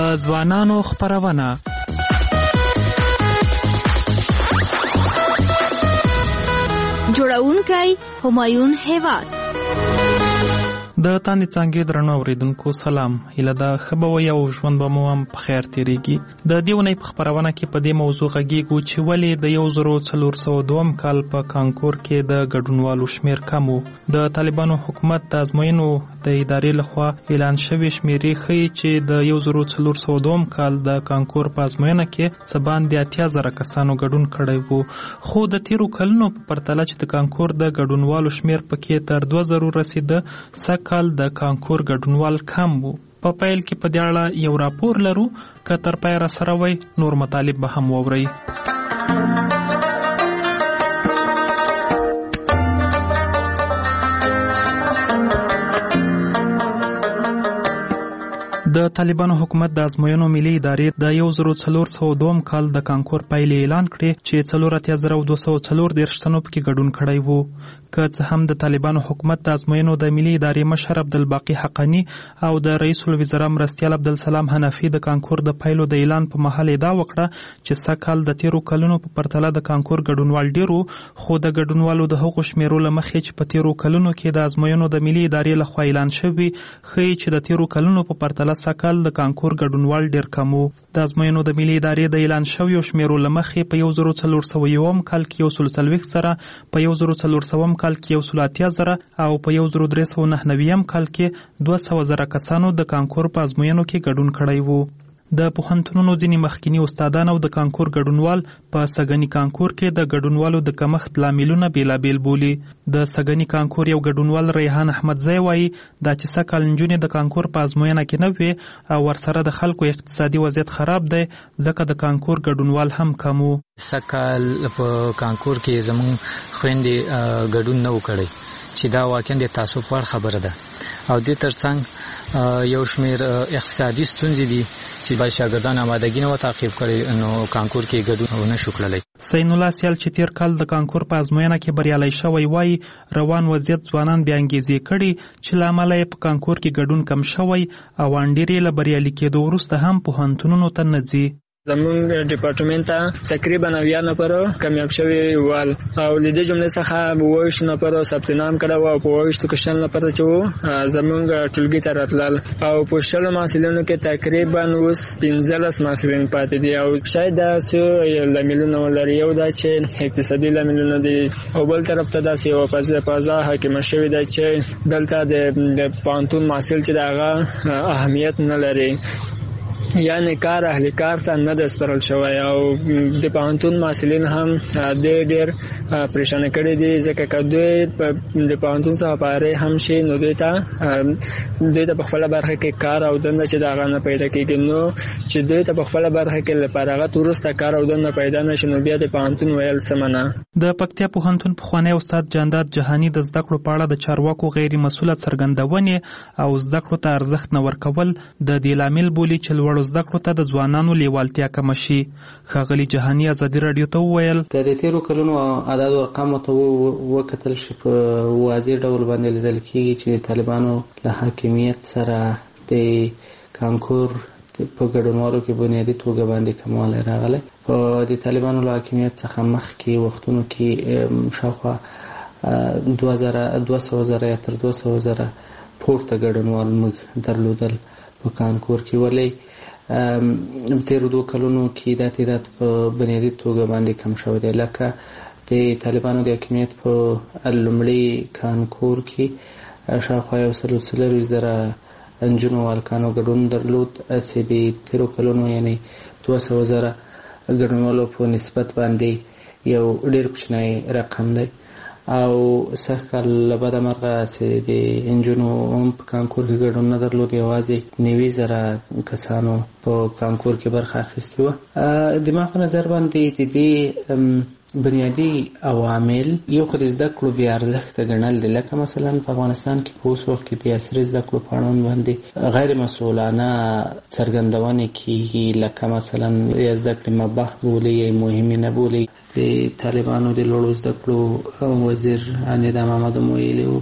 ځوانانو خپرونه. جوړونکی همایون هیواد. د تاندې څانګې درنو اوریدونکو سلام. هیله ده ښه به وئ او ژوند به مو هم په خیر تېرېږي. د دې اونۍ په خپرونه کې په دې موضوع غږیږو چې ولې د 1402 کال په کانکور کې د ګډونوالو شمېر کم و. د طالبانو حکومت د ازموینو د ادارې لخوا اعلان شوې شمېرې ښیي چې د 1402 کال د کانکور په ازموینه کې څه باندې 80,000 کسانو ګډون کړی و. خو د تیرو کلونو په پرتله چې د کانکور د ګډونوالو شمېر پکې تر 2000 رسیده، کال د کانکور ګډونوال کم وو. په پیل کې په دې اړه یو راپور لرو، که تر پای را سره وئ نور مطالب به هم واورئ. د طالبانو حکومت د ازموینو ملي ادارې د 1402 کال د کانکور پایلې اعلان کړې چې 48240 تنو پکې ګډون کړی وو. که څه هم د طالبانو حکومت د ازموینو د ملي ادارې مشر عبدالباقي حقانی او د رئیس الوزرا مرستیال عبدالسلام حنفي د کانکور د پایلو د اعلان په مهال ادعا وکړه چې سږکال د تیرو کلونو په پرتله د کانکور ګډونوال ډیرو، خو د ګډونوالو د هغو شمیرو له مخې چې په تیرو کلونو کې د ازموینو د ملي ادارې لخوا اعلان شوي ښیي چې د تیرو کلونو په پرتله سږکال د کانکور ګډونوال ډیر کم و. د ازموینو د ملي ادارې د اعلان شویو شمیرو له مخې په 1401 کال کې 140 زره، په 1400 کال کې 180 زره او په 1399 کال کې 200 زره کسانو د کانکور په ازموینو کې ګډون کړی وو. د پوهنتونونو ځینې مخکینی استادان او د کانکور ګډونوال په سږني کانکور کې د ګډونوالو د کمښت لاملونه بیلابیل بولي. د سږني کانکور یو ګډونوال ریحان احمدزی وایي دا چې سږکال نجونې د کانکور په ازموینه کې نه وي او ورسره د خلکو اقتصادي وضعیت خراب دی، ځکه د کانکور ګډونوال هم کم و. سږکال په کانکور کې زموږ خویندې ګډون نه وکړی چې دا واقعا د تاسف وړ خبره ده او دې ترڅنګ یو شمیر اقتصادي ستونزې دي چې باید شاګردان آمادګي نه تعقیب کړي نو کانکور کې ګډون نه شو کړلی. سین الله سیال چې تیر کال د کانکور په ازموینه کې بریالی شوی وایي روان وضعیت ځوانان بیا انګیزې کړي چې له امله یې په کانکور کې ګډون کم شوی او انډېرې له بریالي کېدو وروسته هم پوهنتونونو ته نه ځي. زمونږ ډپارټمنټ ته تقریبا 90 نفر کامیاب شوي ول او د دې جملې څخه 22 نفر ثبت نام کړو او په 22 کې شل نفر چې زمونږ ټولګي ته راتلل او په شل محصلینو کې تقریبا اوس 15 محصلین پاتې دي او شاید دا څه لاملونه ولري. یو دا چې اقتصادي لاملونه دي او بل طرف ته دا یو فضا حاکمه شوې ده چې دلته د پانتون محصل چې دغه اهمیت نه لري، یعنی کار اهل کار ته نه د سپارل شوی او د پوهنتون محصلین هم ډېر پریشانه کړي دي، ځکه که دوی د پوهنتون څخه فارغ هم شي نو دوی ته په خپله برخه کې کار او دنده چې د هغه نه پیدا کېږي، نو چې دوی ته په خپله برخه کې له فراغت وروسته کار او دنده پیدا نه شي نو بیا د پوهنتون ویل سمه نه. د پکتیا پوهنتون پخوانی استاد جانداد جهاني د زده کړو په اړه د چارواکو غیر مسؤله څرګندونې او زده کړو ته ارزښت نه ورکول د دې لامل بولي چې لوړو زده کړو ته د ځوانانو لیوالتیا کمه شي. ښاغلي جهاني ازادي راډیو ته وویل که د تیرو کلونو اعداد او ارقامو ته وکتل شي په واضح ډول باندې لیدل کېږي چې د طالبانو له حاکمیت سره د کانکور په ګډونوالو کې بنیادي توګه باندې کموالی راغلی. په د طالبانو له حاکمیت څخه مخکې وختونو کې شاوخوا 200 زره یا تر 200 زره پورته ګډونوال موږ درلودل په کانکور کې، ولی تیرو 2 کلونو کې دا تعداد په بنیادي توګه باندې کم شوی دی. لکه د طالبانو د حاکمیت په لومړي کانکور کې شاوخوا 140 زره نجونو هلکانو ګډون درلود، چې د تیرو کلونو یعنی 200 زره ګډونوالو په نسبت باندې یو ډېر کوچنی رقم دی. او سږکال له بده مرغه چې د نجونو هم په کانکور کې ګډون نه درلود، یوازې 90 زره کسانو په کانکور کې برخه اخیستې وه. د ما په نظر باندې د دې بنیادي عوامل یو خو د زده کړو بې ارزښته ګڼل دي، لکه مثلا په افغانستان کې په اوس وخت کې د عصري زده کړو په اړوند باندې غیر مسؤلانه څرګندونې کېږي، لکه مثلا یا زده کړې مباح بولي یا مهمې نه بولي. د طالبانو د لوړو زده کړو وزیر نظام محمد ویلي و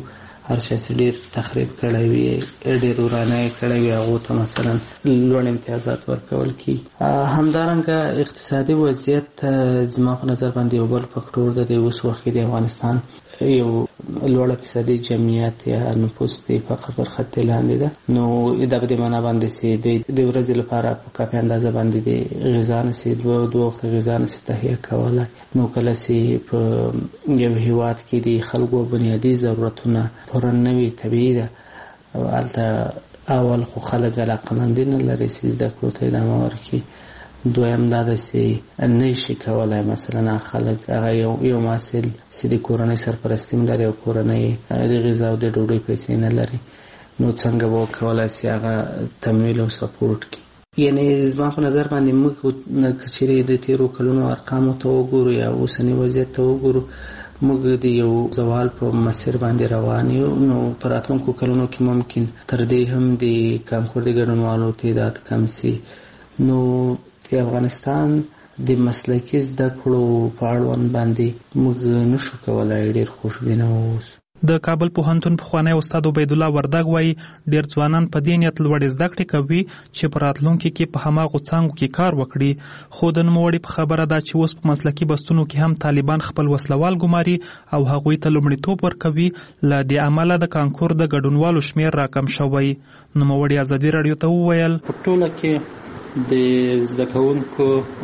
هر چا چې ډېر تخریب کړی وي ډېر ورانه یې کړی وي هغو ته مثلا لوړ امتیازات ورکول کېږي. همدارنګه اقتصادي وضعیت زما په نظر باندې یو بل فکټور د اوس وخت کې د افغانستان یو لوړه فیصدي جمعیت یا نفوس د فقر پر خط لاندې ده. نو دا په دې معنا باندې چې د ورځې لپاره په کافي اندازه باندې د غذا نشي دوه وخت غذا نشي تهیه کولی. نو کله چې په یو هیواد کې د خلکو بنیادي ضرورتونه پوره نه وي طبیعي ده هلته اول خو خلک علاقمندي نه لري چې زده کړو ته ادامه ورکړي. دویم دا ده چې نه شي کولی مثلا خلک هغه یو محصل چې د کورنۍ سرپرستي هم لري او کورنۍ د غذا او د ډوډۍ پیسې نه لري نو څنګه به وکولی چې هغه تمویل او سپورټ کړي. یعنی زما په نظر باندې موږ که چیرې د تېرو کلونو ارقامو ته وګورو یا اوسني وضعیت ته وګورو موږ د یو زوال په مسیر باندې روان یو. نو په راتلونکو کلونو کې ممکن تر دې هم د کانکور د ګډونوالو تعداد کم شي. نو د افغانستان د مسلکي زده کړو په اړوند باندې موږ نشو کولی ډېر خوشبینه واوسو. د کابل پوهنتون پخوانی استاد عبید الله وردګ وایي ډېر ځوانان په دې نیت لوړې زده کړې کوي چې په راتلونکي کې په هماغو څانګو کې کار وکړي. خو د نوموړي په خبره ده چې اوس په مسلکي بستونو کې هم طالبان خپل وسلوال ګماري او هغوی ته لومړیتوب ورکوي. له دې امله د کانکور د ګډونوالو شمېر راکم شوی. نوموړي ازادي راډیو ته وویل په ټوله کې د زده کوونکو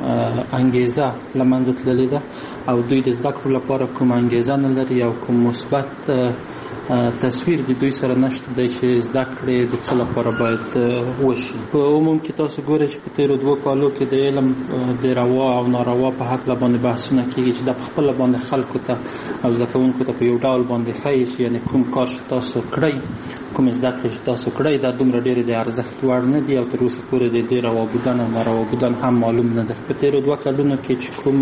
انګیزه له منځه تللې ده او دوی د زده کړو لپاره کوم انګیزه نه لري او کوم مثبت تصویر د دوی سره نشته دی چې زده کړې د څه لپاره باید وشي. په عموم کې تاسو ګورئ چې په تېرو 2 کالو کې د علم د روا او ناروا په هکله باندې بحثونه کېږي چې دا په خپله باندې خلکو ته او زده کوونکو ته په یو ډول باندې ښایي چې یعنې کوم کار چې تاسو کړئ کوم زده کړې چې تاسو کړئ دا دومره ډېرې د ارزښت وړ نه دي او تر اوسه پورې د دې روا بودن او ناروا بودن هم معلوم نه ده. په تېرو 2 کلونو کې چې کوم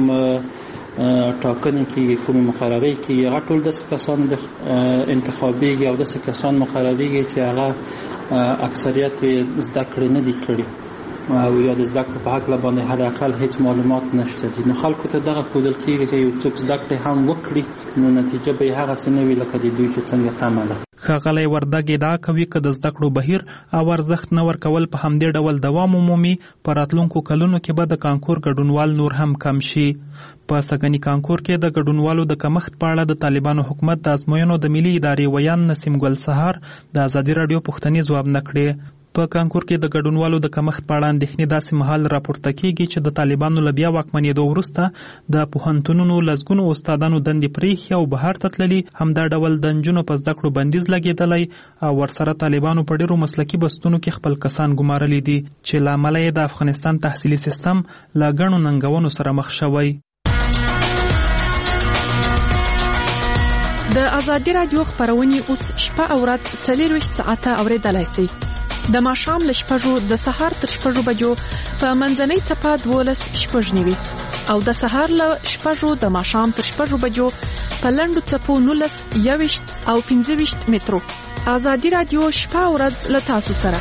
ټاکنې کېږي کومې مقررې کېږي هغه ټول داسې کسان انتخابېږي او داسې کسان مقررېږي چې هغه اکثریت زده کړې نه دي کړي او یا د زده کړو په هکله باندې حداقل هیڅ معلومات نشته دي. نو خلکو ته دغه ښودل کېږي که یو څوک زده کړې هم وکړي نو نتیجه به یې هغسې نه وي لکه د دوی چې څنګه تمه ده. ښاغلی وردګ ادعا کوي که د زده کړو بهیر او ارزښت نه ورکول په همدې ډول دوام ومومي په راتلونکو کلونو کې به د کانکور ګډونوال نور هم کم شي. په سږني کانکور کې د ګډونوالو د کمښت په اړه د طالبانو حکومت د ازموینو د ملي ادارې ویان نسیم ګل سهار د ازادي راډیو پوښتنې ځواب نه کړې. په کانکور کې د ګډونوالو د کمښت په اړه اندېښنې داسې مهال راپورته کېږي چې د طالبانو له بیا واکمنېدو وروسته د پوهنتونونو لسګونو استادانو دندې پرېښي او بهر ته تللي. همدا ډول د نجونو په زده کړو بندیز لګېدلی او ورسره طالبانو په ډېرو مسلکي بستونو کې خپل کسان ګمارلي دي چې له امله یې د افغانستان تحصیلي سیستم له ګڼو ننګونو سره مخ شوی. د ازادي راډیو خبرونه اوس شپه او ورځ 24 ساعته اوریدلای شئ. د ماښام له 6 د سهار تر 6 بجو په منځنۍ څپه 12:09 او د سهار له 6 د ماښام تر 6 بجو په لنډو څپو 19 او 15 مترو. ازادي راډیو شپه او ورځ له تاسو سره.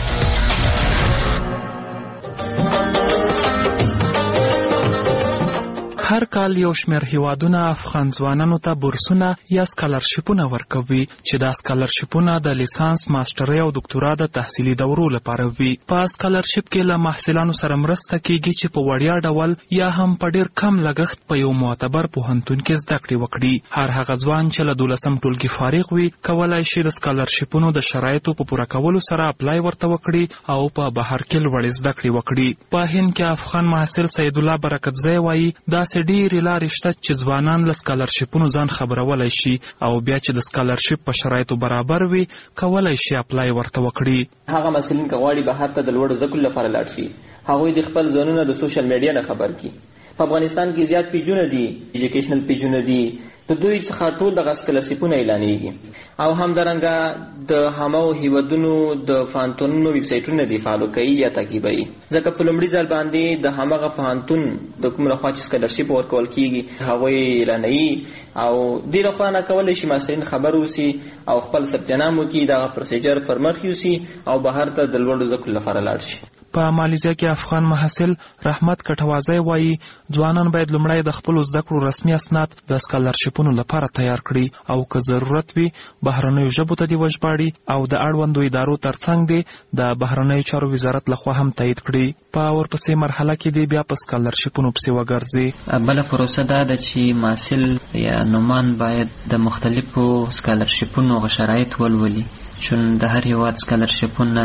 هر کال یو شمېر هیوادونه افغان ځوانانو ته بورسونه یا سکالرشیپونه ورکوي چې دا سکالرشیپونه د لیسانس، ماسترۍ او دکتورا د تحصیلي دورو لپاره وي. په سکالرشیپ کې له محصلانو سره مرسته کیږي چې په وړیا ډول یا هم په ډېر کم لګښت په یو معتبر پوهنتون کې زده کړې وکړي. هر هغه ځوان چې له 12م ټولګي فارغ وي کولای شي د سکالرشیپونو د شرایطو په پوره کولو سره اپلای ورته وکړي او په بهر کې لوړې زده کړې وکړي. په هند کې افغان محصل سید الله برکتزی وایي داسې ډېرې لارې شته چې ځوانان له سکالرشیپونو ځان خبرولای شي او بیا چې د سکالرشیپ په شرایطو برابر وي کولای شي اپلای ورته وکړي. هغه محصلین که غواړي بهر ته د لوړو زده کړو لپاره لاړ شي هغوی د خپل ځانونه د سوشل میډیا نه خبر کړي. په افغانستان کې زیات پیجونه دي، ایجوکیشنل پیجونه دي، د دوی څخه ټول دغه سکالرشیپونه اعلانېږي او همدارنګه د همو هیوادونو د پوهنتونونو ویب سایټونه دي فالو کوي یا تعقیبوي. ځکه په لومړي ځل باندې د همغه پوهنتون د کوم لخوا چې سکالرشیپ ورکول کېږي هغوی اعلانوي او دې لخوا نه کولی شي محصلین خبر اوسي او خپل ثبت نام وکړي، دغه پروسیجر پر مخ یوسي او بهر ته د لوړو زده کړو لپاره لاړ شي. په مالیزیا کې افغان محصل رحمت کټوازی وایي ځوانان باید لومړی د خپلو زده کړو رسمي اسناد د سکالرشیپونو لپاره تیار کړي او که ضرورت وي بهرنیو ژبو ته دې وژباړي او د اړوندو ادارو ترڅنګ دې د بهرنیو چارو وزارت لخوا هم تایید کړي. په ورپسې مرحله کې دې بیا په سکالرشیپونو پسې وګرځي. بله پروسه دا ده چې محصل یا نومان باید د مختلفو سکالرشیپونو شرایط ولولي، چون د هر هیواد سکالرشیپونه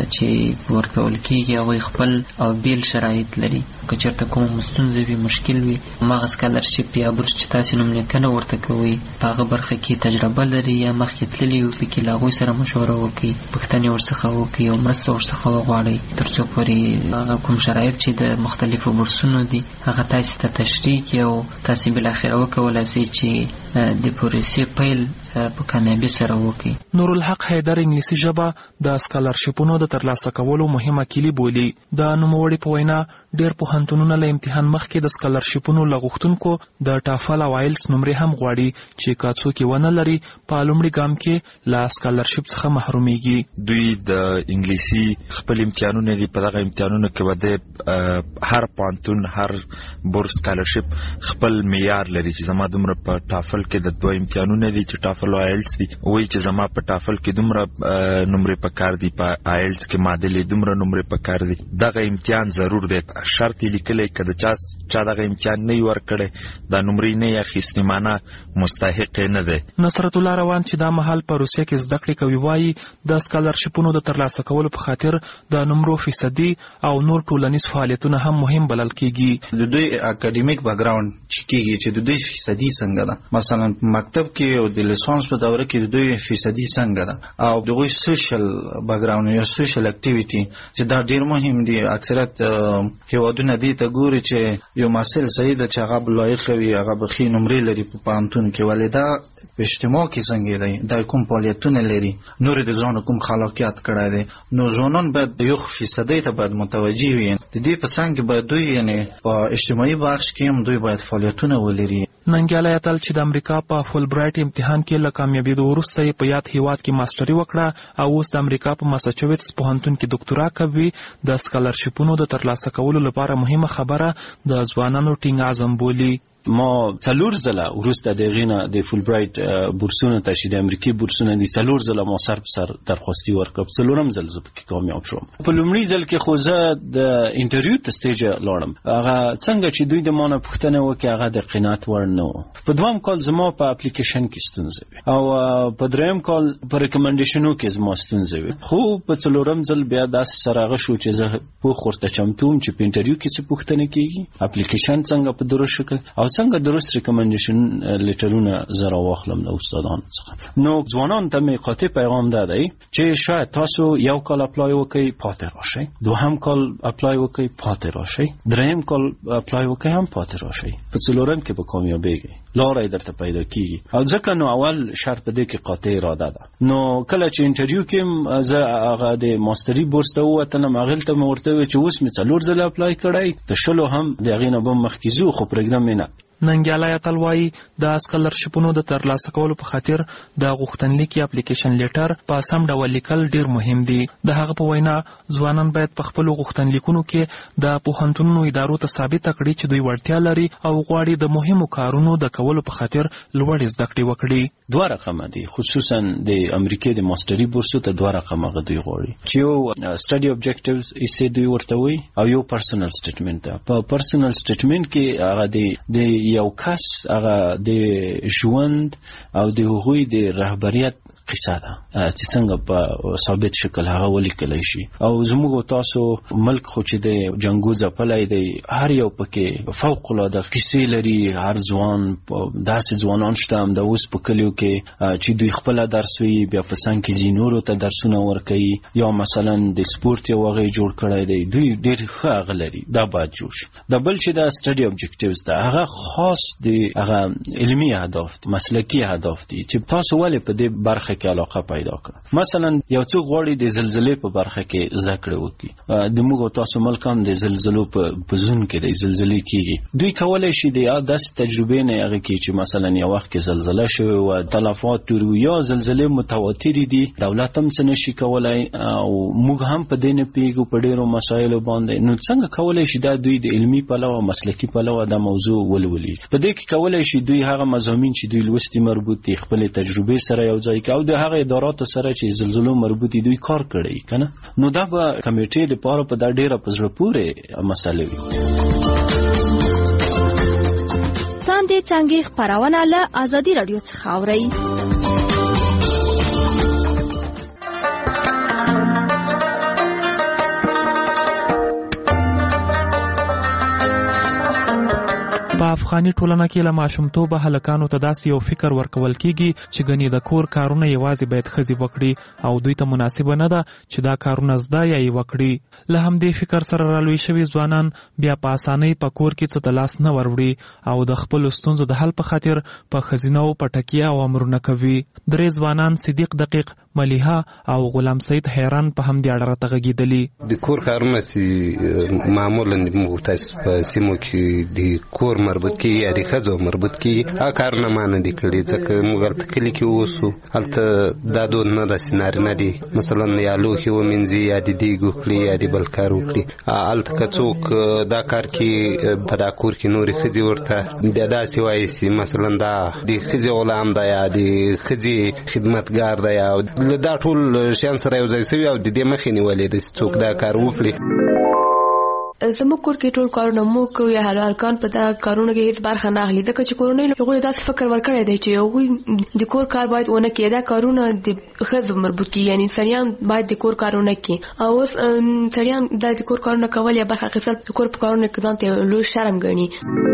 چې ورکول کېږي هغوی خپل او بیل شرایط لري. که چېرته کومه ستونزه وي، مشکل وي، هماغه سکالرشیپ یا بورس چې تاسې نوملیکنه ورته کوئ په هغه برخه کې تجربه لري یا مخکې تللي وي، پکې له هغوی سره مشوره وکړئ، پوښتنې ورڅخه وکړئ او مرسته ورڅخه وغواړئ تر څو پورې هغه کوم شرایط چې د مختلفو بورسونو دي هغه تاسې ته تشریح کړي او تاسې بالاخره وکولی شئ چې د پروسې پیل په کامیابی سره وکړي. نورالحق حیدر انګلیسي ژبه د سکالرشیپونو د ترلاسه کولو مهمه کلي بولي. د نوموړي په وینا ډېر پوهنتونونه له امتحان مخکې د سکالرشیپونو له غوښتونکو د ټافل او آیلس نمرې هم غواړي چې که څوک یې ونه لري په لومړي ګام کې له سکالرشیپ څخه محرومیږي. دوی د انګلیسي خپل امتحانونه دي، په دغه امتحانونو کې به د هر پوهنتون هر بورس سکالرشیپ خپل معیار لري چې زما دومره په ټافل کې د دوه امتحانونه دي چې ټافل او آیلس دي، وایي چې زما په ټافل کې دومره نمرې پکار دي، په آیلس کې معادلې دومره نمرې پکار دي. دغه امتحان ضرور دی، شرط یې لیکلی که د چا دغه امتحان نه وي ورکړی دا نمرې نه یې اخیستې معنه مستحق نه دی. نصرت الله روان چې دا مهال په روسیه کې زده کړې کوي وایي د سکالرشیپونو د ترلاسه کولو په خاطر د نمرو فیصدي او نور ټولنیز فعالیتونه هم مهم بلل کېږي. د دوی اکاډمیک بیکګراوند چې کېږي چې د دوی فیصدي څنګه ده، مثلا مکتب کې او د لیسانس په دوره کې د دوی فیصدي څنګه ده، او دغوی سوشل بیکګراوند یا سوشل اکټیویټي چې دا ډېر مهم دي. اکثریت هیوادونه دې ته ګوري چې یو محصل صحیح ده چې هغه لایق وي، هغه به ښې نمرې لري په پوهنتون کې، ولې دا په اجتماع کې څنګه دی، دا کوم فعالیتونه لري، نور د ځان کوم خلاقیت کړی دی. نو ځوانان باید یو فیصدي ته باید متوجه وي. د دې په څنګ کې باید دوی یعنی په اجتماعي بخش کې هم دوی باید فعالیتونه ولري. ننګیالی اتل چې د امریکا په فول برایټ امتحان کې له کامیابېدو وروسته یې په یاد هیواد کې ماسټري وکړه او اوس د امریکا په ماساچوټس پوهنتون کې ډاکټورا کوي. د سکالرشیپونو د ترلاسه کولو لپاره مهمه خبره د ځوانانو ټینګ عزم بولي. ما 4 ځله وروسته د غینه د فول برایټ بورسونو ته چې د امریکای بورسونه دي 4 ځله ما سر په سر درخواستي ورکړم، 4م ځل زه پکې کامیاب شوم. په لومړي ځل کې خو زه د انټرویو ته سټیج لاړم، هغه څنګه چې دوی د ما نه پوښتنه وکړه هغه د قناعت وړ نه و. په دویم کال زما په اپلیکیشن کې ستونزه وي او په دریم کال په ریکمنډیشنو کې زما ستونزه وي. خو په 4م ځل بیا داسې سره شو چې زه په خورته چمتوم چې په انټرویو کې څه پوښتنه کیږي، اپلیکیشن څنګه په درست شکل او څنګه درست ریکمنډیشن لیټرونه زه راواخلم د استادانو څخه. نو ځوانانو ته مې قاطع پیغام دا دی چې شاید تاسو یو کال اپلای وکړئ پاتې راشئ، دوهم کال اپلای وکړئ پاتې راشئ، دریم کال اپلای وکړئ هم پاتې راشئ، په 4م کې به کامیابیږئ، لاره یې درته پیدا کیږي. او ځکه نو اول شرط په دې کې قاطع اراده ده. نو کله چې انټرویو کې زه هغه د ماستري بورس ته ووتلم، هغې ته مې ورته وویل چې اوس مې 4 ځله اپلای کړی، د 20 هم د هغې نه به مخکې ځو، خو پرېږدم یې نه. ننګیالی اتل وایي د سکالرشیپونو د ترلاسه کولو په خاطر د غوښتنلیک یا اپلیکیشن لیټر په سم ډول لیکل ډیر مهم دي. د هغه په وینا ځوانان باید په خپلو غوښتنلیکونو کې د پوهنتونونو ادارو ته ثابته کړي چې دوی وړتیا لري او غواړي د مهمو کارونو د کولو په خاطر لوړې زده کړې وکړي. 2 رقمه دي، خصوصا د امریکای د ماستري بورسو ته 2 رقمه دوی غواړي چې یو سټډي اوبجیکټیوز یې دوی ورته وي او یو پرسنل سټیټمنټ. په پرسنل سټیټمنټ کې هغه د یو کس هغه د ژوند او د هغوی د رهبریت قصه ده چې څنګه په ثابت شکل هغه ولیکلی شي. او زموږ تاسو ملک خو چې د جنګو ځپلی دی، هر یو پکې فوق العاده قصې لري. هر ځوان داسې ځوانان شته هم د اوس په کلیو کې چې دوی خپله درس وي، بیا په څنګ کې ځي نورو ته درسونه ورکوي، یا مثلا د سپورت یو هغه جوړ کړی دی، دوی ډېر ښه هغه لري، دا باید جوړ شي. د بل چې دا سټډي اوبجیکټیوز ده هغه خاص د هغه علمي اهداف دي، مسلکي اهداف دي چې تاسو ولې په دې برخه کې علاقه پیدا کړه. مثلا یو څوک غواړي د زلزلې په برخه کې زده کړه وکړي، د موږ تاسو ملک هم د زلزلو په زون کې د زلزلې کیږي، دوی کولای شي د داس تجربه نه هغه کې چې مثلا یو وخت کې زلزلہ شوی او تلفات ټول یا زلزلې متواتر دي، دولت هم څه نشي کولای او موږ هم په دې نه پیګو په ډیرو مسایلو باندې. نو څنګه کولای شي دا دوی د علمي پلوه مسلکی پلوه د موضوع ولولي؟ په دې کې کولای شي دوی هغه مضامین چې دوی لوستي مربوط دي خپل تجربه سره یو ځای کوي او د هغه ادارات سره چې زلزلو مربوط دي دوی کار کړي کنه. نو دا به کمیټې لپاره په دا ډیره پزړه پورې مسله وي. تاندې څنګه خبرونه له ازادي رادیو څخه اوري. په افغاني ټولنه کې له ماشومتوبه هلکانو ته داسې یو فکر ورکول کیږي چې ګنې د کور کارونه یوازې باید ښځې وکړي او دوی ته مناسبه نه ده چې دا کارونه زده یا یې وکړي. له همدې فکر سره رالوی شوي ځوانان بیا په اسانۍ په کور کې څه ته لاس نه وروړي او د خپلو ستونزو د حل په خاطر په ښځینو په ټکیه او امرونه کوي. درې ځوانان صدیق دقیق، ملیحه او غلام سید حیران په همدې اړه راته غږېدلي. د کور کارونه چې معمولا موږ تاسو په سیمو کې د کور مربوط کیږي یا د ښځو مربوط کیږي، هغه کارونه ما نه دي کړي ځکه موږ هلته کلي کې اوسو، هلته دا دود نه داسې نارینه دي مثلا یا لوښي ومینځي یا د دیګ وکړي یا د بل کار وکړي. هلته که څوک دا کار کې په دا کور کې نورې ښځې ورته بیا داسې وایي چې مثلا دا د ښځې غلام ده یا د ښځې خدمتګار ده یا دا ټول شیان سره یو ځای شوي او د دې مخې نیولې ده چې څوک دا کار وکړي. زموږ کور کې ټول کارونه موږ یا هلکان په دا کارونو کې هیڅ برخه نه اخلي ځکه چې کورنۍ هغوی داسې فکر ورکړی دی چې هغوی د کور کار باید ونه کړي، دا کارونه د ښځو مربوط کړي، یعنې سړیان باید د کور کارونه کړي او اوس سړیان دا د کور کارونه کول یا برخه اخیستل د کور په کارونه کې ځان ته لوی شرم ګڼي.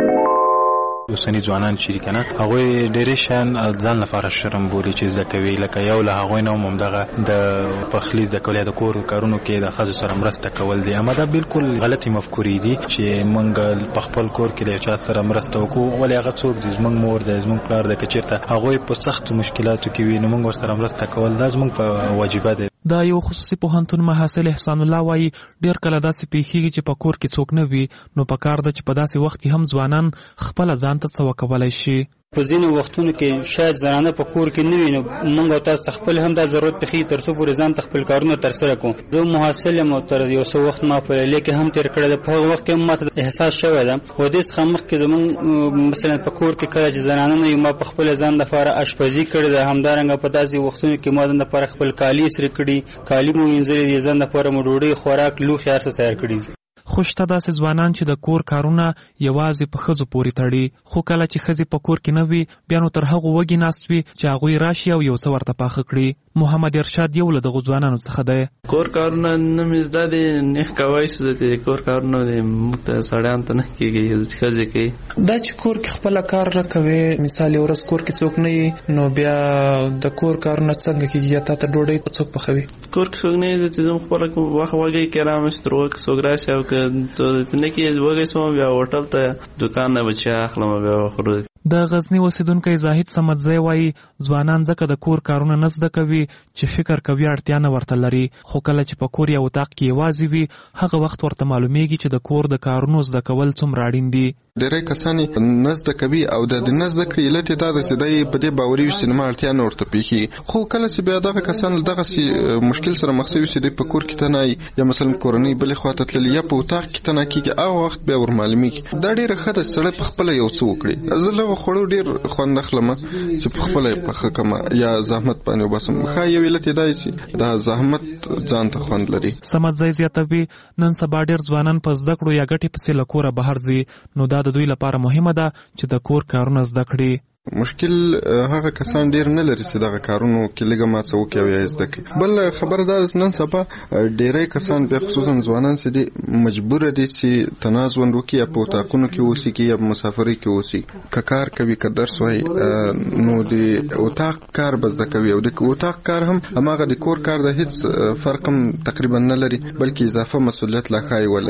اوسني ځوانان چې کنه هغوی ډېرې شیان ځان لپاره شرم بولي چې زده کوي، لکه یو له هغوی نه هم همدغه د پخلي زده کول یا د کور کارونو کې د ښځو سره مرسته کول دي. اما دا بالکل غلطي مفکورې دي چې موږ په خپل کور کې د چا سره مرسته وکړو، ولې هغه څوک دی زموږ مور دی زموږ پلار دی، که چېرته هغوی په سختو مشکلاتو کې وي نو موږ ورسره مرسته کول دا زموږ په واجبه دی. دا یو خصوصي پوهنتون محصل احسان الله وایي ډېر کله داسې پیښیږي چې په کور کې څوک نه وي نو پکار ده چې په داسې وخت کې هم ځوانان خپله ځان ته څه وکولی شي. په ځینو وختونو کې شاید زنانه په کور کې نه وي نو موږ او تاسو خپل هم دا ضرورت پېښي تر څو پورې ځان ته خپل کارونه ترسره کړو. زه محصل یم او تر یو څه وخت ما په لیلیه کې هم تېر کړی ده، په هغه وخت کې هم ماته احساس شوی ده و دې څخه مخکې زموږ مثلا په کور کې کله چې زنانه نه وي ما په خپل ځان لپاره اشپزي کړې ده، همدارنګه په داسې وختونو کې ما ځان لپاره خپل کالي استری کړي، کالي مو وینځلي دي، ځان لپاره مو ډوډۍ خوراک لوښي هر څه تیار کړي. خو شته داسې ځوانان چې د کور کارونه یوازې په ښځو پورې تړي، خو کله چې ښځې په کور کې نه وي بیا نو تر هغو وږي ناست وي چې هغوی راشي او یو څه ورته پاخه کړي. محمد ارشاد یو له دغو ځوانانو څخه دی. کور کارونه نه مې زده دي، نه کوای شو د کور کارونه موږ ته سړیانو ته نه کېږي، ښځې کوي. دا چې کور کې خپله کار نه کوي، مثال یو ورځ کور کې څوک نه وي نو بیا د کور کارونه څنګه کېږي یا تا ته ډوډۍ څوک پخوي؟ کور کې څوک نه وي چې زه خپله وخت وږی کې رامشي تر وخت څوک راشي او که نه کېږي وږی شوم بیا هوټل ته دوکان نه به چای اخلم بیا خورو. د غزنی اوسیدونکی زاهد صمدزی وایي ځوانان ځکه د کور کارونه نه زده کوي چې فکر کوي اړتیا نه ورته لري، خو کله چې په کور یا اتاق کې یوازې وي هغه وخت ورته معلومیږي چې د کور د کارونو زده کول څومره اړین دي. ډېری کسان نه زده کوي او د نه زده کړې علت یې دا ده چې دی په دې باوري وي چې زما اړتیا نه ورته پېښېږي، خو کله چې بیا دغه کسان له دغسې مشکل سره مخ شوي چې دی په کور کې تنه یا مثلا کورنۍ بلې خوا ته تللي یا په اتاق کې تنه کېږي هغه وخت بیا ورمعلومېږي. دا ډېره ښه ده چې سړی په خپله یو څه وکړي. زه له خوړو ډېر خوند اخلم چې په خپله یې پخه کړم یا زحمت باندې وباسم. ښه یو علت یې دا چې دا زحمت ځان ته خوند لري. صمدزی زیاتوي نن سبا ډېر ځوانان په زده کړو یا ګټې پسې له کوره بهر ځي، نو دا د دوی لپاره مهمه ده چې د کور کارونه زده کړي. مشکل هغه کسان ډیر نه لري چې دغه کارونو کې لږه ما څه وکړي او یا زده کړي. بل خبره دا نن سبا ډیری کسان بیا خصوصا ځوانان چې دي مجبور دي چې تنازل وکړي یا په اتاقونو کې اوسېږي یا په مسافرۍ کې اوسېږي. که کار کوي که درس وایي نو د اتاق کار به زده کوي او د اتاق کار هم هماغه د کور کار د هیڅ فرق هم تقریبا نه لري بلکې اضافه مسؤلیت لا ښایي ولري.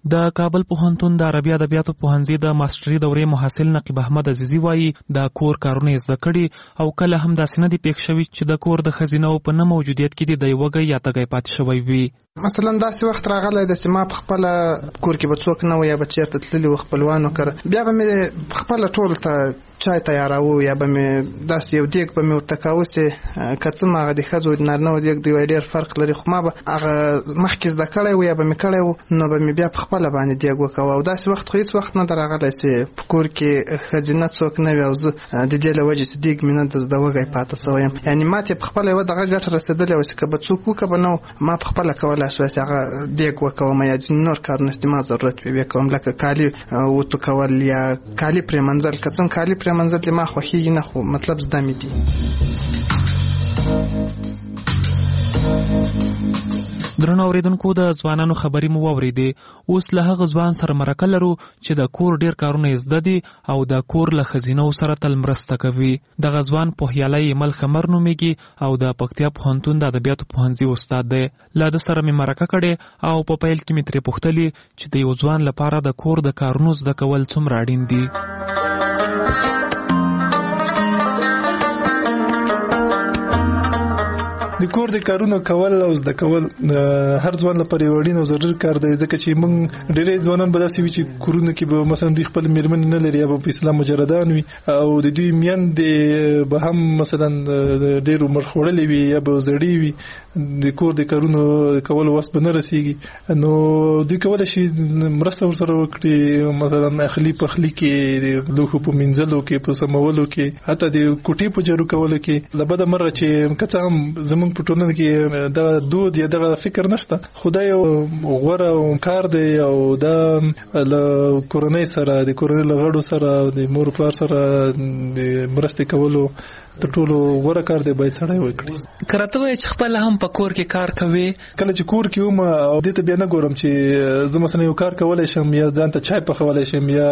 د کابل پوهنتون د عربي ادبیاتو پوهنځي د ماستري دورې محصل نقیب احمد عزیزي وایي د کور کارونه زده کړي او کله هم داسې نه دي پېښ شوي چې د کور د ښځینو په نه موجودیت کې د وږی یا تږی پاتې شوی وي. مثلا داسې وخت راغلی د چې ما په خپله کور کې به څوک نه و یا به چېرته تللي و خپلوانو کره، بیا به مې خپله ټول ته چای تیاراوه یا به مې داسې یو دیګ به مې ورته کاوه چې که څه هغه د ښځو د نارینهو دیګ دوی ډېر فرق لري، خو ما به هغه مخکې زده کړی و یا به مې کړی و نو به مې بیا په خپله باندې دیګ وکوه. او داسې وخت خو هېڅ وخت نه ده راغلی چې په کور کې ښځینه څوک نه وي او زه د دې له وجې چې دیګ مې نه د زده وږی پاته سوی یم. یعنې ما ته په خپله یوه دغه ګټه رسېدلې وه چې که به څوک و که به نه و ما په خپله کولی شوی چې هغه دیګ وکوم یا ځینې نور کارونه چې ما ضرورت وي کوم، لکه کالي وتو کول یا کالي پرېمنځل. که څه کالي پرېمنځل ما خوښېږي نه، خو مطلب زده مې دي. درنو اوریدونکو، د ځوانانو خبرې مو واورېدې. اوس له هغه ځوان سره مرکه لرو چې د کور ډېر کارونه یې زده دي او د کور له ښځینو سره تل مرسته کوي. دغه ځوان پوهیالی ایمل خمر نومیږي او د پکتیا پوهنتون د ادبیاتو پوهنځي استاد دی. له ده سره مې مرکه کړې او په پیل کې مې ترې پوښتلي چې د یو ځوان لپاره د کور د کارونو زده کول څومره اړین دي. د کور د کارونو کول او زده کول هر ځوان لپاره یو اړین او ضروري کار دی، ځکه چې موږ ډېری ځوانان به داسې وي چې کورونه کې به مثلا دوی خپل مېرمنې نه لري یا به په اسلام مجردان وي او د دوی میندې به هم مثلا ډېر عمر خوړلې وي یا به زړې وي، د کور د کارونو کولو وس به نه رسېږي. نو دوی کولی شي مرسته ورسره وکړي، مثلا اخلي پخلي کې، د لوښو په مینځلو کې، په سمولو کې، حتی د کوټې په جارو کولو کې. له بده مرغه چې که څه هم زموږ په ټولنه کې دا دود یا دغه فکر نشته، خو دا یو غوره کار دی او دا له کورنۍ سره، د کورنۍ له غړو سره، د مور پلار سره د مرستې کولو تر ټولو غوره کار دی، باید سړی وکړي. که راته وایې چې خپله هم په کور کې کار کوې؟ کله چې کور کې وم او دې ته بیا نه ګورم چې زه مثلا یو کار کولی شم یا ځان ته چای پخولی شم یا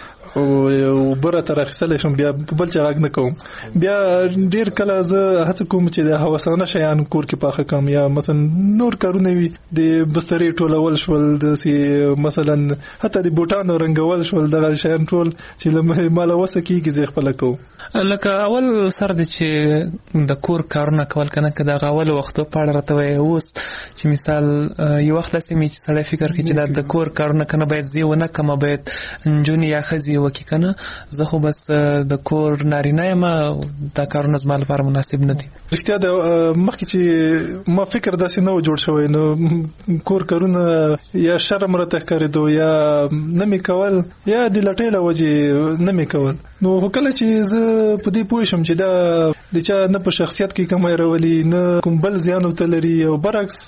اوبه راته راخیستلی شم، بیا په بل چا غږ نه کوم. بیا ډېر کله زه هڅه کوم چې د هوسانه شیان کور کې پاخه کړم یا مثلا نور کارونه وي، د بسترې ټولول شول، داسې مثلا حتی د بوټانو رنګول شول، دغه شیان ټول چې له ماله وسه کېږي زه خپله کوم. لکه اول سر دی چې د کور کارونه کول کنه که دغه اول وختو په اړه راته وایې. اوس چې مثال یو وخت داسې مې چې سړی فکر کوي چې دا د کور کارونه کنه باید زه ونه کړم، باید نجونې یا ښځې وکړي کنه، زه خو بس د کور نارینه یم، دا کارونه زما لپاره مناسب نه دي. رښتیا د مخکې چې ما فکر داسې نه و جوړ شوی، نو کور کارونه یا شرم راته ښکارېدو یا نه مې کول یا د لټۍ له وجې نه مې کول. نو خو کله چې زه په دې پوه شم چې دا د چا نه په شخصیت کې کمی راولي نه کوم بل زیان ورته لري او برعکس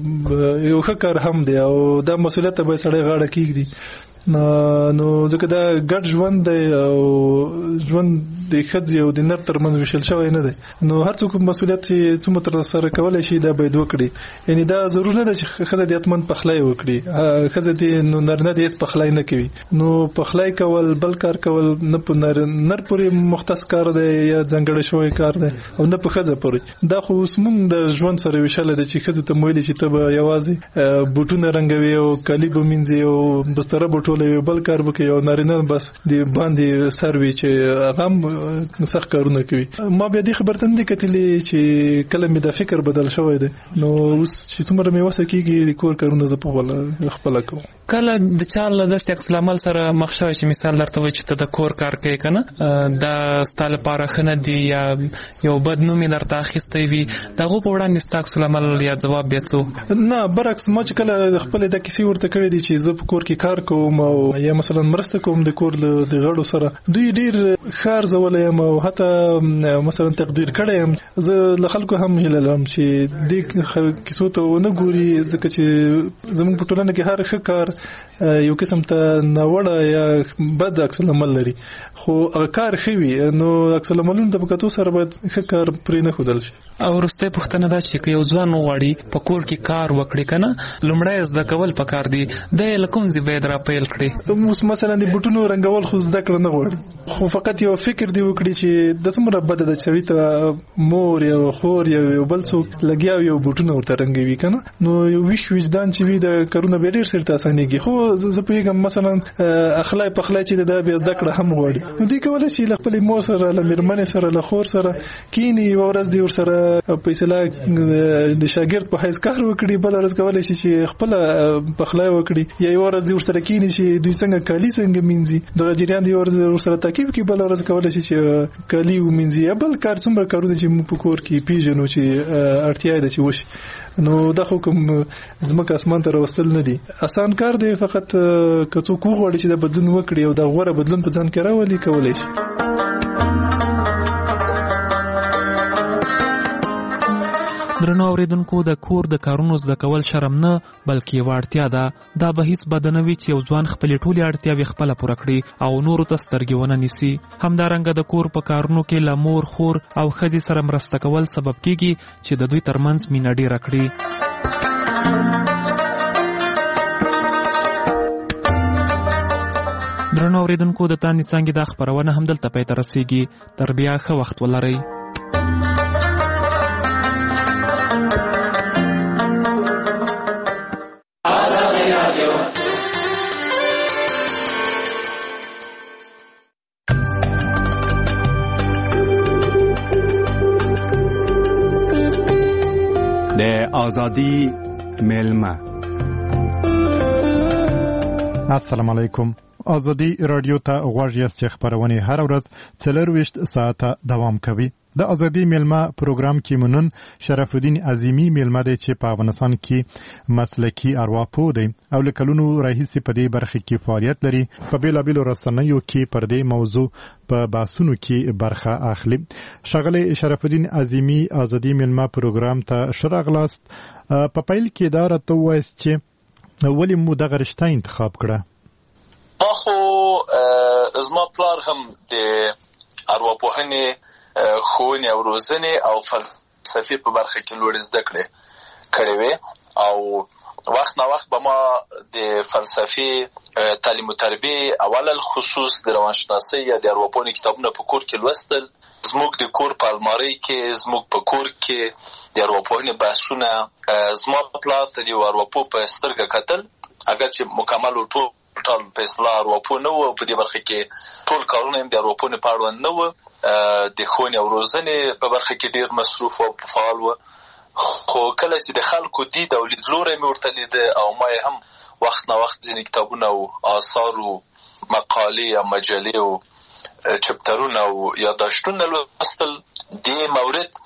یو ښه کار هم دی او دا مسؤلیت ته باید سړی غاړه کېږدي. نو ځکه دا ګډ ژوند دی او ژوند د ښځې او د نر ترمنځ ویشل شوی نه دی، نو هر څوک مسؤلیت چې څومره ترسره کولی شي دا باید وکړي. یعنې دا ضرور نه ده چې ښځه دې حتمن پخلی وکړي، ښځه دې نو نارینه دې هېڅ پخلی نه کوي. نو پخلی کول، بل کار کول نه په نر پورې مختص کار دی یا ځانګړی شوی کار دی او نه په ښځه پورې. دا خو اوس موږ د ژوند سره ویشلی دی چې ښځو ته مو ویلي چې ته به یوازې بوټونه رنګوي او کالي به مینځي او بستره به ټولوي، بل کار به کوي، او نارینه بس د باندې سر وي چې هغه هم سخت کارونه کوي. ما بیا دې خبر ته نه کتلې چې کله مې دا فکر بدل شوی دی، نو اوس چې څومره مې وسه کېږي د کور کارونه زه په خپله کوم. کله د چا له داسې عکس العمل سره مخ شوی چې مثال درته وایي چې ته د کور کار کوې که نه، دا ستا لپاره ښه نه دي یا یو بد نوم یې درته اخیستی وي، د هغو په وړاندې ستا عکس العمل یا ځواب بیا څه؟ نه برعکس، ما چې کله خپلې دا کیسې ورته کړې دي چې زه په کور کې کار کوم او یا مثلا مرسته کوم د کور د غړو سره، دوی ډېر ښه ارزولی یم او حتی مثلا تقدیر کړی یم. زه له خلکو هم هیله لرم چې دې کیسو ته ونه ګوري، ځکه چې زموږ په ټولنه کې هر ښه کار یو قسم ته ناوړه یا بد عکس العمل لري، خو هغه کار ښه وي نو عکس العملونو ته په کتو سره باید ښه کار پرې نه ښودل شي. او وروستۍ پوښتنه دا چې که یو ځوان وغواړي په کور کې کار وکړي که نه، لومړی زده کول پکار دي، دی له کوم ځای باید را پیل کړي؟ اوس مثلا د بوټونو رنګول خو زده کړه نه غواړي، خو فقط یو فکر دی وکړي چې د څومره بده ده چې سړي ته مور یا خور یا یو بل څوک لګیا یو بوټونه ورته رنګوي که نه، نو یو ویښ وجدان چې وي د کارونه بیا ډېر سرته اسانېږي. بیانېږي خو زه پوهېږم مثلا اخلای پخلای چې دا بیا زده کړه هم غواړي نو دوی کولی شي له خپلې مور سره له مېرمنې سره له خور سره کینی یوه ورځ دې ورسره په اصطلاح د شاګرد په حیث کار وکړي بله ورځ کولی شي چې خپله پخلی وکړي یا یوه ورځ دې ورسره کینی چې دوی څنګه کالي څنګه مینځي دغه جریان دې ورځ ورسره تعقیب کړي بله ورځ کولی شي چې کالي ومینځي یا بل کار څومره کارونه چې موږ په کور کې پیژنو چې اړتیا ده چې وشي نو دا خو کوم ځمکه اسمان ته راوستل نه دي اسان کار دی فقط که څوک وغواړي چې دا بدلون وکړي او دا غوره بدلون په ځان کې راولي کولی شي درنو اوریدونکو د کور د کارونو زده کول شرم نه بلکې یوه اړتیا ده دا به هیڅ بده نه وي چې یو ځوان خپلې ټولې اړتیاوې خپله پوره کړي او نورو ته سترګې ونه نیسي همدارنګه د کور په کارونو کې له مور خور او ښځې سره مرسته کول سبب کیږي چې د دوی ترمنځ مینه ډیره کړي درنو اوریدونکو د تاندې څانګې دا خپرونه همدلته پای ته رسیږي تر بیا ښه وخت ولرئ آزادی میلمه. السلام علیکم. آزادی رادیو ته غوږ یاست چې خپرونې هر ورځ 24 ساعته دوام کوي. د آزادی میلمه پروګرام کې منن شرف الدین عظیمی میلمه دی چې په افغانستان کې مسلکی ارواپوه دی او له کلونو راهیسې په دې برخه کې فعالیت لري. په بیلابیلو رسنیو کې پر دې موضوع په بحثونو کې برخه اخلي. ښاغلی شرف الدین عظیمی آزادی میلمه پروګرام ته ښه راغلاست. په پیل کې دا راته ووایاست چې ولې مو دغه رشته انتخاب کړه؟ ما خو زما پلار هم د ارواپوهنې ښوونې او روزنې او فلسفې په برخه کې لوړې زده کړې وې او وخت نا وخت به ما د فلسفې تعلیم و تربیې اول الخصوص د روانشناسۍ یا د ارواپوهنې کتابونه په کور کې لوستل. زموږ د کور په المارۍ کې زموږ په کور کې د ارواپوهنې بحثونه زما پلار ته د ارواپوه په سترګه کتل اگر چې مکمل او ټول په اصطلاح ارواپوه نه و په دې برخه کې ټول کارونه هم د ارواپوهنې په اړوند نه و د ښوونې او روزنې په برخه کې ډیر مصروف او فعال و خو کله چې د خلکو دید او لیدلوری مې ورته لیده او ما هم وخت نا وخت ځینې کتابونه او آثار او مقالې او مجلې او چپترونه او یادداشتونه لوستل. دې مورد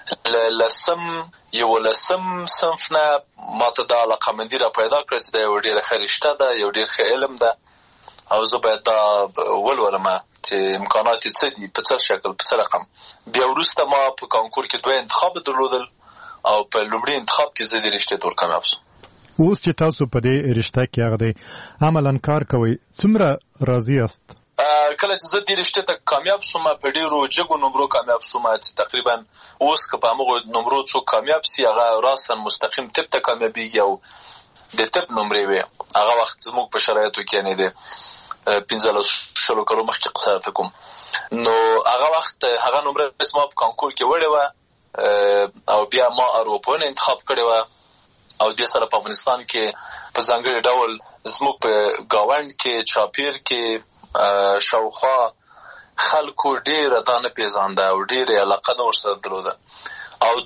لسم صنف نه ماته دا علاقه‌مندي را پیدا کړه چې دا یو ډېره ښه رشته ده یو ډېر ښه علم ده او زه باید دا ولولم چې امکانات یې څه دي په څه شکل په څه رقم. بیا وروسته ما په کانکور کې 2 انتخاب درلودل او په لومړي انتخاب کې زه د رشتې ټول کامیاب شوم. اوس چې تاسو په دې رشته کې هغه دی عملاً کار کوئ څومره راضي یاست؟ کله چې زه دې رشتې ته کامیاب شوم په ډېرو جګو نمرو کامیاب شوم چې تقریبا اوس که په همغو نمرو څوک کامیاب سي هغه راساً مستقیم طب ته کامیابېږي او د طب نمرې وې هغه وخت زموږ په شرایطو کې یعنې د 15 کالو مخکې قصه ته کوم نو هغه وخت هغه نمره زما په کانکور کې وړې وه او بیا ما ارواپوهنه انتخاب کړې وه او دې سره په افغانستان کې په ځانګړي ډول زموږ په ګاونډ کې چاپیر کې شاوخوا خلکو ډیره دا نه پیژانده او ډیره علاقه نه ورسره درلوده او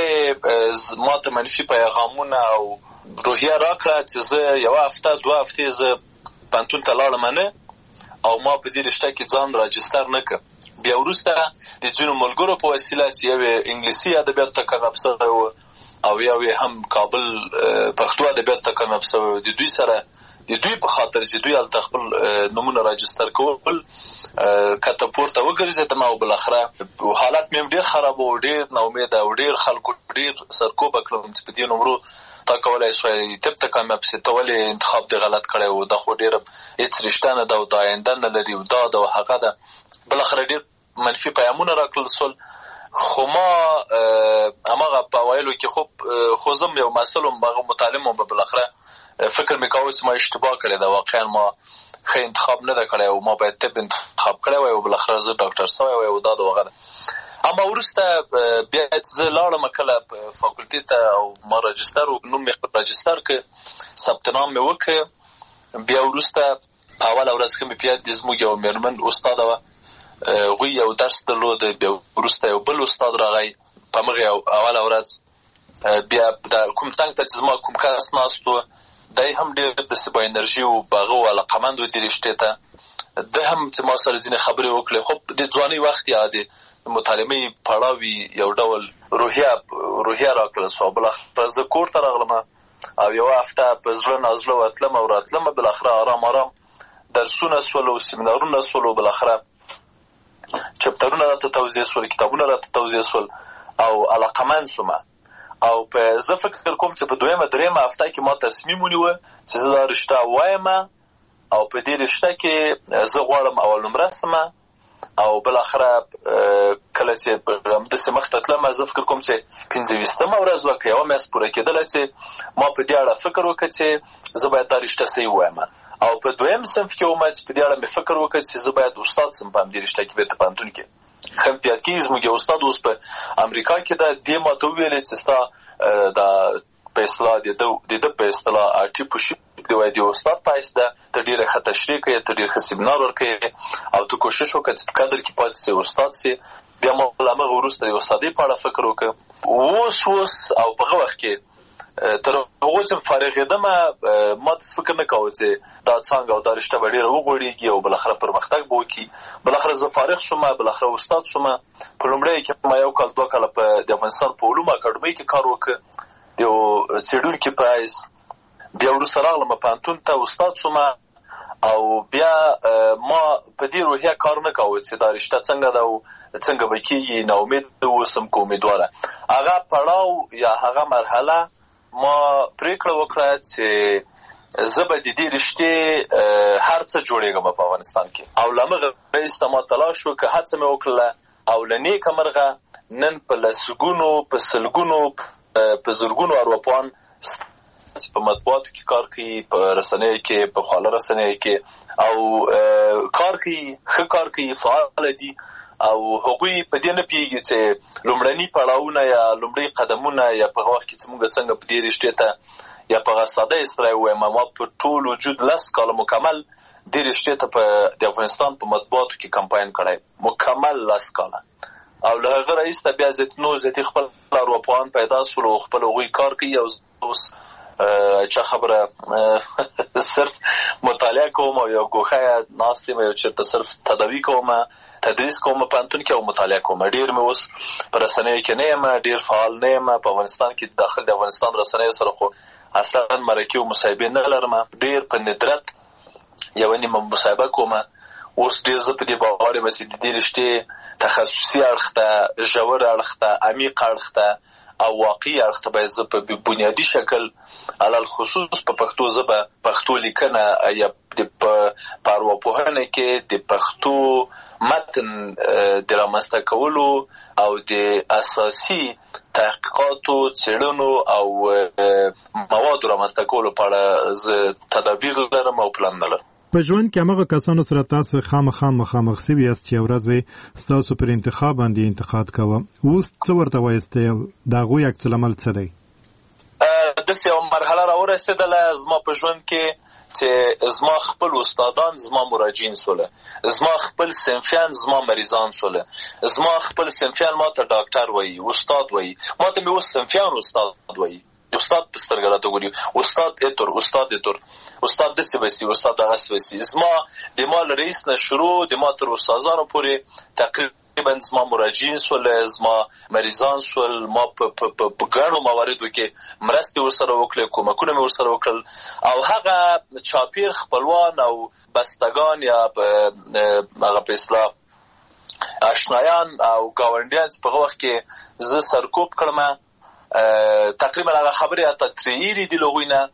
دومره ماته منفي پیغامونه او روحیه راکړه چې زه یوه هفته 2 هفتې زه پوهنتون ته لاړم نه او ما په دې رشته کې ځان راجستر نه کړ. بیا وروسته د ځینو ملګرو په وسیله چې یو انګلیسي ادبیاتو ته کامیاب شوی و او یو هم کابل پښتو ادبیاتو ته کامیاب شوی و. د دوی سره د دوی په خاطر چې دوی هلته خپل نومونه راجستر کول کته پورته وګرځېدم او بالاخره حالت مې هم ډېر خراب و ډېر ناامیده او ډېر خلکو ډېر سرکوبه کړم چې په دې نمرو تا کولی شوی طب ته کامیاب سي ته ولې انتخاب دې غلط کړی و دا خو ډېره هېڅ رشته نه ده او دا آینده نه لري دا ده او هغه ده. بالاخره ډېر منفي پیغامونه راکړل سول خو ما هماغه په ویلو کې خو زه یو محصل وم هغه متعلم وم بالاخره فکر مې کاوه چې ما اشتباه کړې ده واقعا ما ښه انتخاب نه ده کړی او ما باید طب انتخاب کړی وای او بالاخره زه ډاکټر سوی وای او دا د هغه ده. اما وروسته بیا زه لاړم کله په فاکولټي ته او ما راجستر نوم مې راجستر کړ ثبت نام مې وکړ بیا وروسته په اوله ورځ کې مې په یاد دي زموږ یو مېرمن استاده وه، هغوی یو درس درلود، بیا وروسته یو بل استاد راغی په همغې اوله ورځ. بیا د کوم څنګ ته چې زما کوم کس ناست و دی هم ډېر داسې با انرژي و، په هغه و علاقمند و دې رشتې ته. ده هم چې ما سره ځینې خبرې وکړې، خو د ځوانۍ وخت یا د مطالعې پړاو یو ډول روحیه راکړل سوه. بالاخره زه کور ته راغلم او یوه هفته په زړه نازړه وتلم او راتلم. بالاخره آرام درسونه سول او سیمینارونه سول او بالاخره چپترونه راته توضیح سول، کتابونه راته توضیح سول او علاقمند سوم. او په زه فکر کوم چې په دویمه درېیمه هفته کې ما تصمیم ونیوه چې زه دا رشته وایم او په دې رشته کې زه غواړم اول نمره سم. او بالاخره کله چې همداسې مخته تلم، زه فکر کوم چې 25مه ورځ وه که یوه میاشت پوره کېدله چې ما په دې اړه فکر وکړ چې زه باید دا رشته صحیح ووایم. او په دویم صنف کې وم چې په دې اړه مې فکر وکړ چې زه باید استاد سم په همدې رشته کې بیرته پوهنتون کې. ښه مې په یاد کېږي زموږ یو استاد اوس په امریکا کې ده، دې ما ته وویلې چې ستا دا په اصطلاح د ده په اصطلاح ټیپوشیپ دی وایي د استاد په حیث ده، ته ډېره ښه تشریح کوې، ته ډېر ښه سیمینار ورکوې او ته کوشش وکړه چې په قدر کې پاتې سې استاد سې. بیا ما له همغه وروسته د استادۍ په اړه فکر وکړ. اوس او په هغه وخت کې تر هغو چې فارغېدم ما داسې فکر نه کوه چې دا څانګه او دا رشته به ډېره وغوړېږي او بالاخره پرمختګ به وکړي. بالاخره زه فارغ شوم، بالاخره استاد شوم. په لومړیو کې ما 1 کال 2 کاله په د افغانستان په علومو اکاډمۍ کې کار وکړ د یو څېړونکي په حیث. بیا وروسته راغلم پوهنتون ته استاد شوم او بیا ما په دې روحیه کار نه کوه چې دا رشته څنګه ده او څنګه به کېږي. ناامید اوسم که امیدواره. هغه پړاو یا هغه مرحله ما پرېکړه وکړه چې زه به د دې رشتې هر څه جوړېږم په افغانستان کې. او له همغه وروسته ما تلاش وکړه، هڅه مې وکړله او له نیکه مرغه نن په لسګونو، په سلګونو، په زرګونو ارواپوهان چې په مطبوعاتو کې کار کوي، په رسنیو کې، په خواله رسنیو کې او کار کوي، ښه کار کوي، فعال دي. او هغوی په دې نه پوهېږي چې لومړني پړاوونه یا لومړي قدمونه یا په هغه وخت کې چې موږ څنګه په دې رشتې ته یا په هغه ساده اصطلاح ووایم، ما په ټول وجود 10 کاله مکمل دې رشتې ته په د افغانستان په مطبوعاتو کې کمپاین کړی، مکمل 10 کاله. او له هغه راهیسته بیا زیاتې خپل ارواپوهان پیدا سول او خپل هغوی کار کوي. او اوس چا خبره صرف مطالعه کوم او یو ګوښه ناست یم، یو چېرته صرف تداوي کوم، تدریس کوم په پوهنتون کې او مطالعه کوم. ډېر مې اوس په رسنیو کې نه یم، ډېر فعال نه یم په افغانستان کې. داخل د افغانستان رسنیو سره خو اصلا مرکې او مصاحبې نه لرم. ډېر په ندرت یوه نیمه مصاحبه کوم. اوس ډېر زه په دې باور یم چې د دې رشتې تخصصي اړخ ته، ژور اړخ ته، عمیق اړخ ته او واقعي اړخ ته باید زه په بنیادي شکل علل خصوص په پښتو ژبه، پښتو لیکنه یا په ارواپوهنه کې د پښتو متن د رامنځته کولو او د اساسي تحقیقاتو، څېړنو او موادو رامنځته کولو په اړه زه تدابیر لرم او پلان نه لرم. په ژوند کې هغه کسانو سره تاسو خامخا مخامخ سوي یاست چې ورځ ستاسو پر انتخاب باندې انتقاد کوه، اوس څه ورته وایسته؟ د هغوی عکس العمل څه دی؟ داسې یوه مرحله راورسېدله زما په ژوند کې چې زما خپل استادان زما مراجعین سوله، زما خپل صنفیان زما مریضان سوله. زما خپل صنفیان ما ته ډاکټر وایي، استاد وایي. ما ته مې اوس صنفیان استاد وایي. استاد په سترګه راته ګوري، استاد اتور، استاد داسې به سي، استاد هغسې به سي. زما د ما له رئیس نه شروع د ما تر استادانو پورې تقریبا زما مراجعین سول، زما مریضان سول. ما په ګڼو مواردو کې مرستې ورسره وکړې، کومکونه مې ورسره وکړل. او هغه چاپیر خپلوان او بستګان یا هغه په اصطلاح اشنایان او ګاونډیان چې په هغه وخت کې زه سرکوب کړم، تقریبا هغه خبرې اته ترې دي له هغوی نه.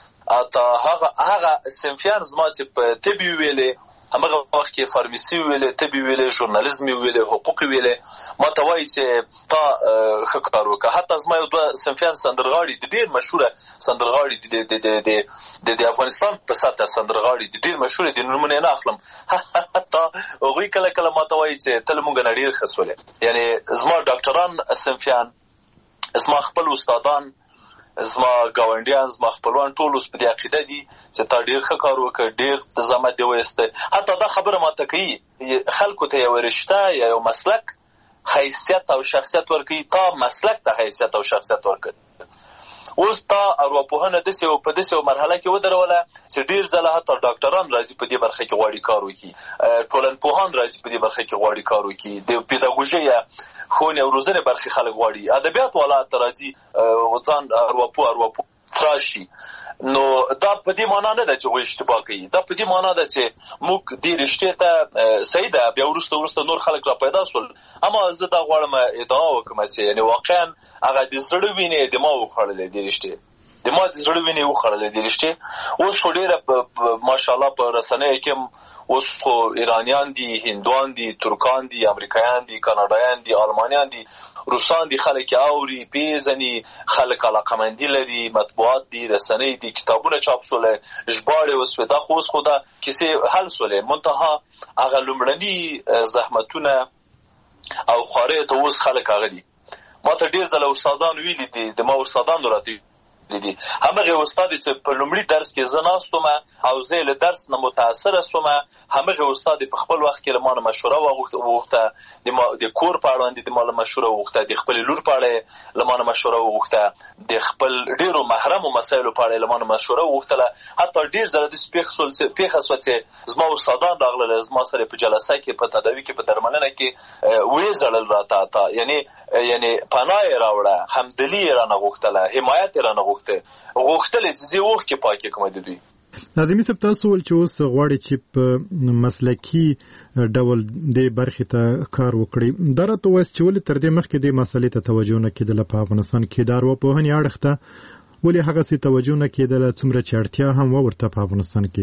هغه صنفیان زما چې په طبي ویلې، همغه وخت کې فارمیسي ویلې، طبي ویلې، ژورنالیزم ویلې، حقوق ویلې، ما ته وایي چې تا ښه کار وکړه. حتی زما یو 2 صنفیان سندرغاړي دي، ډېر مشهوره سندرغاړي دي د افغانستان په سطحه سندرغاړي دي، ډېر مشهوره دي، نومونه یې نه اخلم. حتی هغوی کله کله ما ته وایي چې ته له موږ نه ډېر ښه سولې. یعنې زما ډاکټران صنفیان، زما خپل استادان، زما ګاونډیان زما خپلوان ټول اوس په دې عقیده دي چې تا ډېر ښه کار وکړ، ډېر زحمت دې وایسته. حتی دا خبره ماته کوي خلکو ته یو رشته یا یو مسلک حیثیت او شخصیت ورکوي، تا مسلک ته حیثیت او شخصیت ورکوي. اوس تا ارواپوهنه په داسې مرحله کې ودروله چې ډېر ځله حتی ډاکټران راځي په دې برخه کې غواړي کار وکړي، ټولنپوهان راځي په دې برخه کې غواړي کار وکړي، د پیداګوژۍ یا ښوونې او روزنې برخې خلک غواړي، ادبیات والا ته راځي ځان ارواپوه تراشي. نو دا په دې معنا نه ده چې هغوی اشتباه کوي، دا په دې معنا ده چې موږ دې رشتې ته صحیح ده بیا وروسته نور خلک را پیدا شول. اما زه دا غواړم ادعا وکړم چې یعنې واقعا هغه د زړه وینې د ما وخوړلې دې رشتې، د ما د زړه وینې وخوړلې دې رشتې. اوس خو ډېره ماشاءالله په رسنیو کې اوس خو ایرانیان دي، هندوان دي، ترکان دي، امریکایان دي، کاناډایان دي، آلمانیان دي، روسان دي، خلک اوري پیژني، خلک علاقمندي لري، مطبوعات دي، رسنۍ دي، کتابونه چاپ شول، ژباړې وسوې. دا خو اوس خو دا کیسې حل شولې، منتها هغه لومړني زحمتونه او خوارۍ ته اوس خلک هغه دي. ما ته ډېر ځله استادان ویلي دي، د ما استادان راته دي همغه استاد چې په لومړي درس کې زه ناست وم او زه له درس نه متاثره شوم، همغه استاد په خپل وخت کې له ما نه مشوره وغوښته، د کور په اړه د ما له مشوره وغوښته، د خپل لور په اړه له ما نه مشوره وغوښته، د خپل ډېرو محرمو مسایلو په اړه له ما نه مشوره وغوښتله. حتی ډېر ځله داسې پېښه شوه چې زما استادان راغلل زما سره په جلسه کې، په تداوي کې، په درملنه کې ویې ژړل راته، یعنی پناه یې راوړه، همدلي یې رانه غوښتله، حمایت یې رانه غوښتلې چې زه وخت کې پاکې کوم د دوی. ناظمي صاحب تاسو ول چې اوس غواړئ چې په مسلکي ډول دې برخې ته کار وکړي، دا راته ووایاست چې ولې تر دې مخکې دې مسلې ته توجه نه کېدله په افغانستان کې، د ارواپوهنې اړخ ته ولې هغسې توجه نه کېدله څومره چې اړتیا هم وه ورته په افغانستان کې؟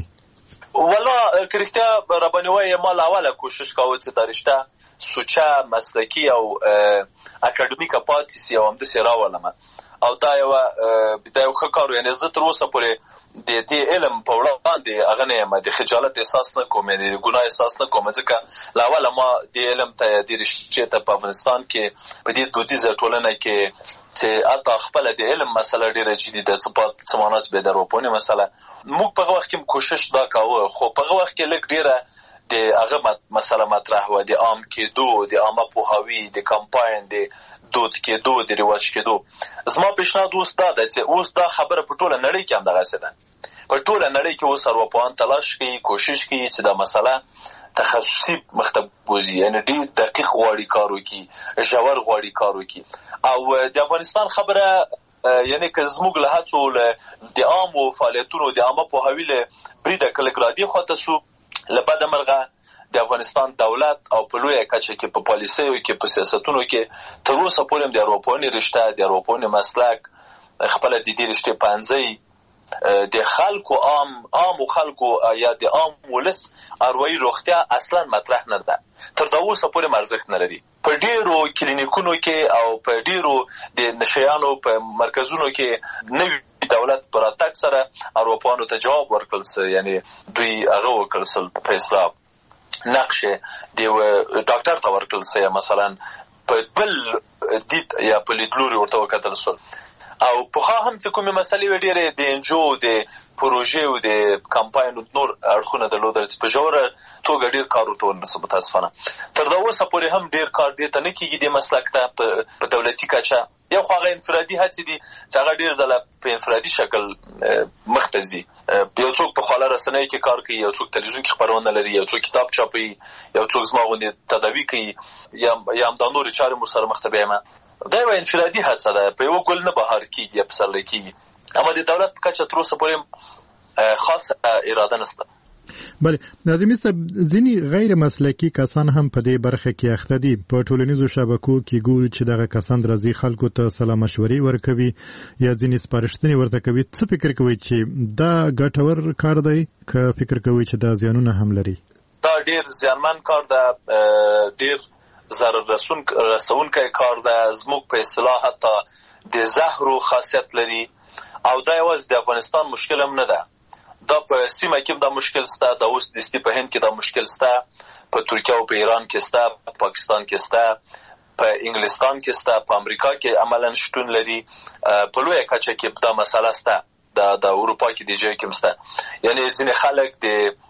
والله که رښتیا راباندې وایې ما له اوله کوشش کاوه چې دا رشته سوچه مسلکي او اکاډمیکه پاتې سي او همداسې راولمه، او دا یو ښه کار و. یعنې زه تر اوسه پورې د دې علم په وړاندې هغه نه یم، د خجالت احساس نه کوم، د ګناه احساس نه کوم، ځکه له اوله ما دې علم ته دې رشتې ته په افغانستان کې په دې دودیزه ټولنه کې چې حتی خپله د علم مسله ډېره جدي ده، څه معنا چې بې د ارواپوهنې مسله، موږ په هغه وخت کې کوشش دا کاوه، خو په هغه وخت کې لږ ډېره د هغه مسله مطرح وه، د عام کېدو، د عامه پوهاوي، د کمپاین، د دود کېدو، د رواج کېدو. زما پیشنهاد اوس دا ده چې اوس دا خبره په ټوله نړۍ کې هم دغسې ده، په ټوله نړۍ کې اوس ارواپوهان تلاش کوي، کوشش کوي چې دا مسله تخصصي مخ ته بوځي، یعنې ډېر دقیق غواړي کار وکړي، ژور غواړي کار وکړي. او د افغانستان خبره یعنې که زموږ له هڅو د عامو فعالیتونو، د عامه پوهاوي له بریده که لږ رادې خواته سو، له بده مرغه د افغانستان دولت او په لویه کچه کې په پالیسیو کې، په سیاستونو کې تر اوسه پورې هم د ارواپوهنې رشته، د ارواپوهنې مسلک، خپله د دې رشتې پنځۍ د خلکو عامو خلکو یا د عام ولس اروايي روغتیا اصلا مطرح نه ده، تر دا اوسه پورې ارزښت نه لري. په ډېرو کلینیکونو کې او په ډېرو د نشیانو په مرکزونو کې نوي دولت پر راتګ سره ارواپوهانو ته جواب ورکړل سو، یعنې دوی هغه وکړل سل په اصطلاح نقش د ډاکټر ته ورکړل سو، یا مثلا په بل دید یا په لیدلوري ورته وکتل سول. او پخوا هم چې کومې مسلې وې ډېرې د انجو، د پروژې او د کمپاین نور اړخونه درلودل چې په ژوره توګه ډېر کار ورته ونرسه. متاسفانه تر دا اوسه پورې هم ډېر کار دې ته نه کېږي دې مسلک ته په دولتي کچه. یو خو هغه انفرادي هڅې دي چې هغه ډېر ځله په انفرادي شکل مخ ته ځي. یو څوک په خواله رسنیو کې کار کوي، یو څوک تلویزیون کې خپرونه لري، یو څوک کتاب چاپوي، یو څوک زما غوندې تداوي کوي، یا همدا نورې چارې مو سره مخ ته بیایم. دا یوه انفرادي هڅه ده، په یوه ګل نه بهار کېږي یا پسرلی کېږي. اما د دولت په کچه تر اوسه پورې خاصه اراده نشته. بله ناظمي صاحب، ځینې غیر مسلکي کسان هم په دې برخه کې اخته دي. په ټولنیزو شبکو کې ګورو چې دغه کسان راځي خلکو ته سلا مشورې ورکوي یا ځینې سپارښتنې ورته کوي. څه فکر کوئ چې دا ګټور کار دی که فکر کوئ چې دا زیانونه هم لري؟ دا ډېر زیانمن کار ده، ډېر ضرر رسونکی کار ده. زموږ په اصطلاح حتی د زهرو خاصیت لري، او دا یوازې د افغانستان مشکل هم نه ده، دا په سیمه کې دا مشکل سته، دا اوس دستی په هند کې دا مشکل سته، په ترکیه او په ایران کې سته، په پاکستان کې سته، په انګلستان کې سته، په امریکا کې عملاً شتون لري، په لویه کچه کې دا مسله سته، د اروپا کې د ځای کې مسته. یعنی ځینې خلک د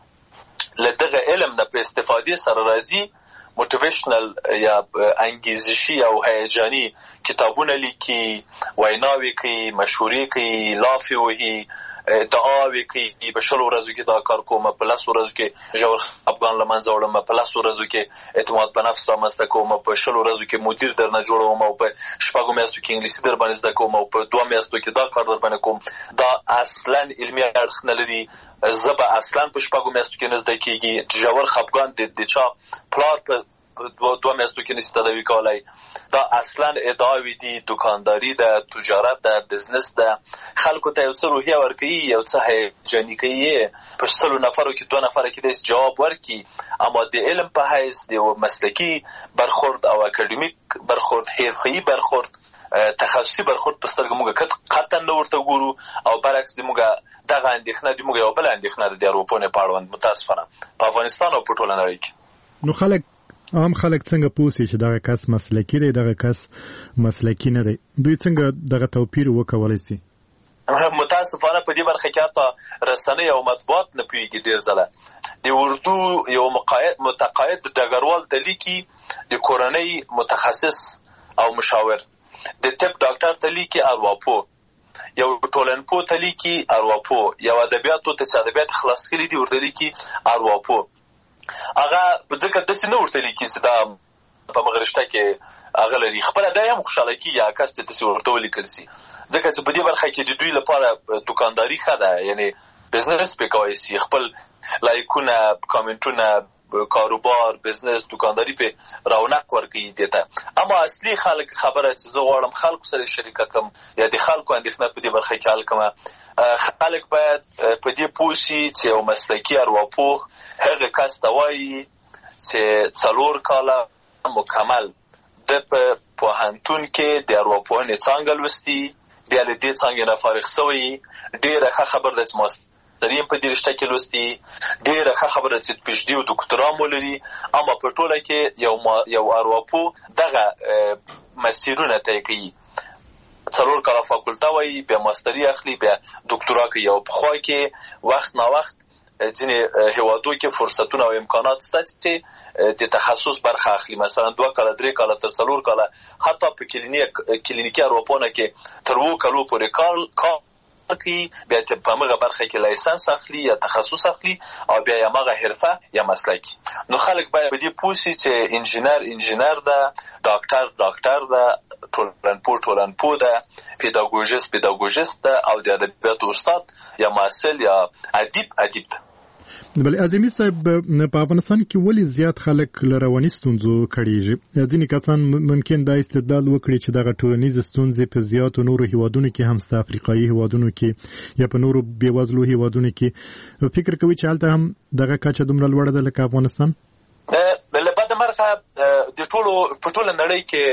له دغه علم نه په استفادې سره راځي، موټیویشنل یا انګیزشي او هیجاني کتابونه لیکي، ویناوې کوي، مشورې کوي، لافې وهي، دعاوې کوي، په 20 ورځو کې دا کار کوم، په 10 ورځو کې ژور افغان له منځه وړم، په 10 ورځو کې اعتماد په نفس رامنځته کوم، په 20 ورځو کې مدیر درنه جوړوم، او په 6 میاشتو کې انګلیسي در باندې زده کوم، او په 2 میاشتو کې دا کار در باندې کوم. دا اصلا علمي اړخ نه لري. زبا اصلا په 6 میاشتو کې نه زده کېږي. ژور خپګان د چا پلار په 2 میاشتو کې نشي تداوی کولای. دا اصلا ادعاوی دي، دکانداری ده، تجارت ده، بزنس ده. خلکو ته یو څه روحیه ورکوي، یو څه هیجاني کوي، په 100 نفرو کې 2 نفر کې داسې جواب ورکړي، اما د علم په حیث د مسلکي برخورد او اکاډمیک برخورد، حرفه‌ای برخورد، تخصصي برخورد په سترګه موږ قطعا نه ورته ګورو. او برعکس د موږ دغه اندېښنه د موږ یو بل اندېښنه د اروپا نه پاړوند متاسفانه په افغانستان او په ټوله نړۍ کې. نو عام خلک څنګه پوښي چې دغه کس مسلکی دی، دغه کس مسلکی نه دی؟ دوی څنګه دغه توپیر وکولای شي؟ متاسفانه په دې برخه کې حتی رسنۍ او مطبوعات نه پوهېږي. ډېر ځله د اردو یو متقاعد ډګروال د لیکي، د کورنۍ متخصص او مشاور، د طب ډاکټر ته لیکي ارواپوه، یو ټولنپوه ته لیکي ارواپوه، یو ادبیاتو ته چې ادبیات خلاص کړي دي ورته لیکي ارواپوه. هغه په ځکه داسې نه ورته لیکي چې دا په مغرشته کې هغه لري، خپله دا هم خوشحاله کېږي هغه کس چې داسې ورته ولیکل شي، ځکه چې په دې برخه کې د دوی لپاره دوکانداري ښه ده، یعنی بزنس پې کولی شي، خپل لایکونه، کامنټونه، کاروبار، بزنس، دوکانداري پې رونق ورکوي دې ته. اما اصلي خبره چې زه غواړم خلکو سره شریکه کړم یا د خلکو اندېښنه په دې برخه کې حل کړم، خلک باید په دې پوه شي چې یو مسلکي ارواپوه هغه کس ته وایي چې 4 کاله مکمل د په پوهنتون کې د ارواپوهنې څانګه لوستي، بیا له دې څانګې نه فارغ شوی، ډېره ښه خبره ده چې ماستري په دې رشته کې لوستي، ډېره ښه خبره چې پی ایچ ډي او دکترا مو لري. اما په ټوله کې یو ارواپوه دغه مسیرونه طی کوي، 4 کاله فاکولته وایي، بیا ماستري اخلي، بیا دکترا کوي. او پخوا کې وخت نا وخت ځینې هیوادو کې فرصتونه او امکانات شته چې د تخصص برخه اخلي، مثلا 2 کاله، 3 کاله، تر 4 کاله، حتی په کلینیکي ارواپوهنه کې تر 2 کالو پورې کار کوي، بیا په هغه برخه کې لایسنس اخلي یا تخصص اخلي، او بیا یې هغه حرفه یا مسلک. نو خلک باید په دې پوه شي چې انجینر ده، ډاکټر ده، ټولنپوه ده، پیداګوژیست ده، او د ادبیاتو استاد یا محصل یا ادیب ده. بل اعظمي صاحب، په افغانستان کې ولې زیات خلک له رواني ستونزو کړيږي؟ ځینې کسان ممکن دا استدلال وکړي چې دغه ټولنیز ستونزې په زیاتو نورو هیوادونو کې هم شته، افریقایي هیوادونو کې یا په نورو بېوزلو هیوادونو کې. فکر کوي چې هلته هم دغه کچه دومره لوړه ده لکه افغانستان؟ له بده مرغه د په ټوله نړۍ کې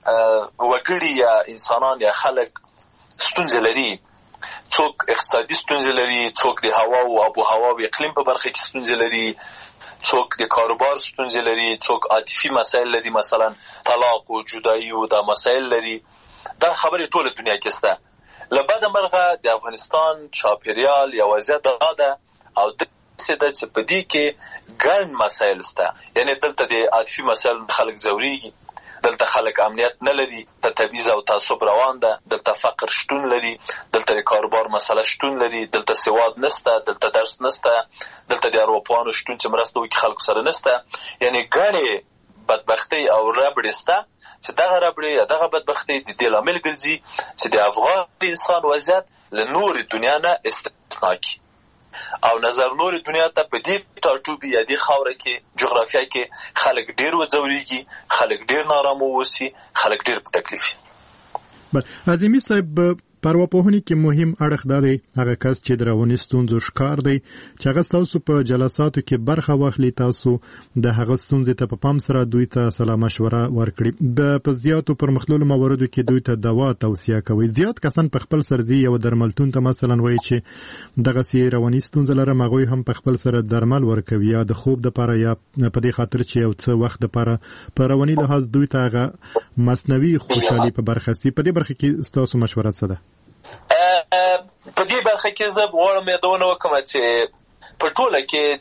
وګړي یا انسانان یا خلک ستونزې لري. څوک اقتصادي ستونزې لري، څوک د هوا او آب و هوا او اقلیم په برخه کې ستونزې لري، څوک د کاروبار ستونزې لري، څوک عاطفي مسایل لري، مثلا طلاق او جدایي او دا مسایل لري. دا خبرې ټوله دنیا کې شته. له بده مرغه د افغانستان چاپیریال یا وضعیت دا ده او داسې ده چې په دې کې ګڼ مسایل شته. یعنی دلته د عاطفي مسایل خلک ځورېږي، دلته خلک امنیت نه لري، تبعیض او تعصب روان ده، دلته فقر شتون لري، دلته د کاروبار مسله شتون لري، دلته سواد نشته، دلته درس نشته، دلته د ارواپوهانو شتون چې مرسته وکړي خلکو سره نشته. یعنی ګڼې بدبختۍ او ربړې شته چې دغه ربړې یا دغه بدبختۍ د دې لامل ګرځي چې د افغان انسان وضعیت له نورې دنیا نه استثنا کړي او نظر نورې دنیا ته په دې ټاټوبي یا دې خاوره کې جغرافیه کې خلک ډېر وځورېږي، خلک ډېر نارامه واوسي، خلک ډېر په تکلیف. اعظمي صاحب، په ارواپوهنې کې مهم اړخ دا دی هغه کس چې د رواني ستونزو ښکار دی چې هغه تاسو په جلساتو کې برخه واخلي تاسو د هغه ستونزې ته په پام سره دوی ته سلا مشوره ورکړي په زیاتو پرمختللو مواردو کې دوی ته دوا توصیه کوي زیات کسان په خپل سرځي یو درملتون ته مثلا وایي چې دغه سی رواني ستونزه لرم هغه هم په خپل سره درمل ورکوي یا د خوب د لپاره یا په دې خاطر چې یو څه وخت لپاره په رواني لحاظ دوی ته هغه مصنوعي خوشحالي په برخه سي په دې برخه کې تاسو مشوره څه ده په دې برخه کې زه غواړم یادونه وکړم چې په ټوله کې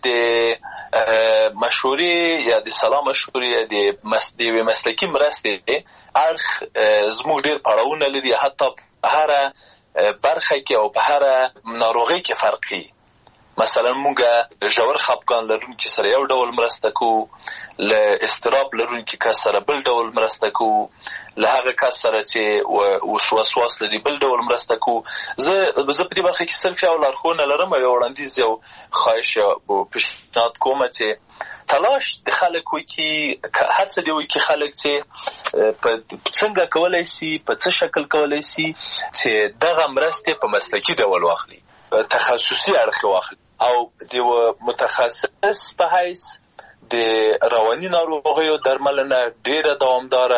د مشورې یا د سلا مشورې یا د مسلکي مرستې اړخ زموږ ډېر پړاوونه لري حتی په هره برخه کې او په هره ناروغۍ کې فرقي مثلا موږ ژور خپګان لرونکي سره یو ډول مرسته کوو له اضطراب لرونکي کس سره بل ډول مرسته کوو له هغه کس سره چې وسواس لري بل ډول مرسته کوو زه په دې برخه کې صرف یو لارښوونه لرم یو وړاندیز یو خواهش او پیشنهاد کوم چې تلاش د خلکو کې هڅه دی چې خلک چې څنګه کولای شي په څه شکل کولای شي چې دغه مرسته په مسلکي ډول واخلي تخصصي اړخ واخلي او د متخصص په حیث د رواني ناروغیو درملنه ډیره دوامداره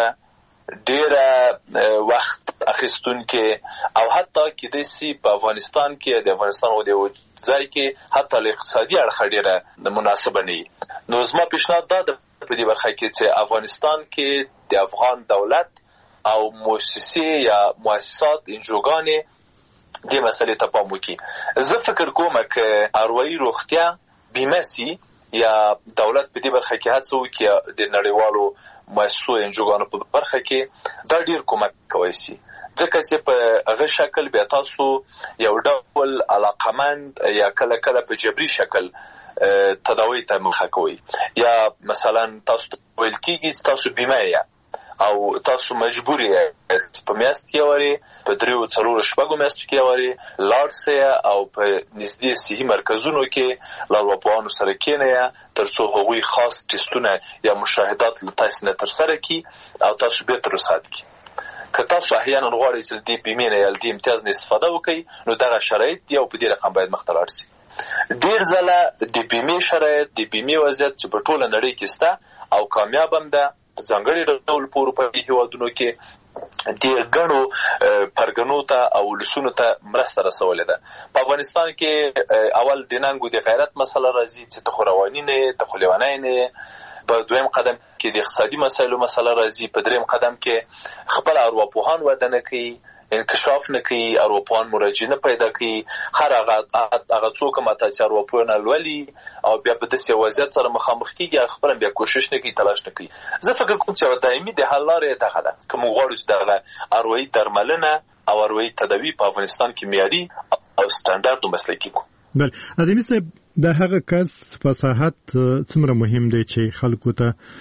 ډیره وخت اخیستونکې او حتی کېدای شي په افغانستان کې د افغانستان او د ځای کې حتی له اقتصادي اړخه ډیره مناسبه نه نو زما پیشنهاد دا ده په دې برخه کې چې افغانستان کې د افغان دولت او مؤسسې یا مؤسسات انجوګانې دې مسلې ته پام وکړي زه فکر کوم چې اروايي روغتیا بیمه سي یا دولت په دې برخه کې هڅه وکړي د نړیوالو مؤسسو انجوګانو په برخه کې دا ډیر کومک کوي سي ځکه چې په هغه شکل به تاسو یو ډول علاقمند یا کله کله په جبري شکل تداوی ته مخه کوي یا مثلا تاسو ویل کېږي تاسو بیمه یا او تاسو مجبور یې په میاشت کې وری په 3-4 شپږو میاشتو کې وری لاړ او په نږدې صحي مرکزونو کې لاروپوانو سره کېنه ترڅو هغوی خاص ټیسټونه یا مشاهدات له تاسو نه تر سره کی او تاسو به تر رسات کی که تاسو احیانا غواړئ چې د بیمې نه یا د امتیاز نه استفاده وکړئ نو دغه شرایط یو په دې رقم باید مخ ته لاړ شي ډیر ځله د بیمې شرایط د بیمې وضعیت چې په ټوله نړۍ کې سته او کامیاب هم ده ځانګړي ډول په اروپایي هیوادونو کې د غنو پرګنو ته او لسونو ته مرسته رسولې ده په افغانستان کې اول د ننګو د غیرت مسله راځي چې ته رواني نه ته خلیوانای نه په دویم قدم کې د اقتصادي مسایلو مسله راځي په دریم قدم کې خپل ارواپوهان ودانه کوي انکشاف نه کوي ارواپوهان مراجعه پیدا کوي هر هغه څوک ماته چې ارواپوهان لولي او بیا په داسې وضعیت سره مخامخ کیږي خپل بیا کوشش نه کوي تلاش نه کوي زه فکر کوم چې دایمي د حل لارې ته ده کوم غواړو چې دغه اروايي درملنه او اروايي تداوی په افغانستان کې معیاري او سټانډارډ مسلکي کو بل ادمي صاحب د هغه کس فصاحت څومره مهم دی چې خلکو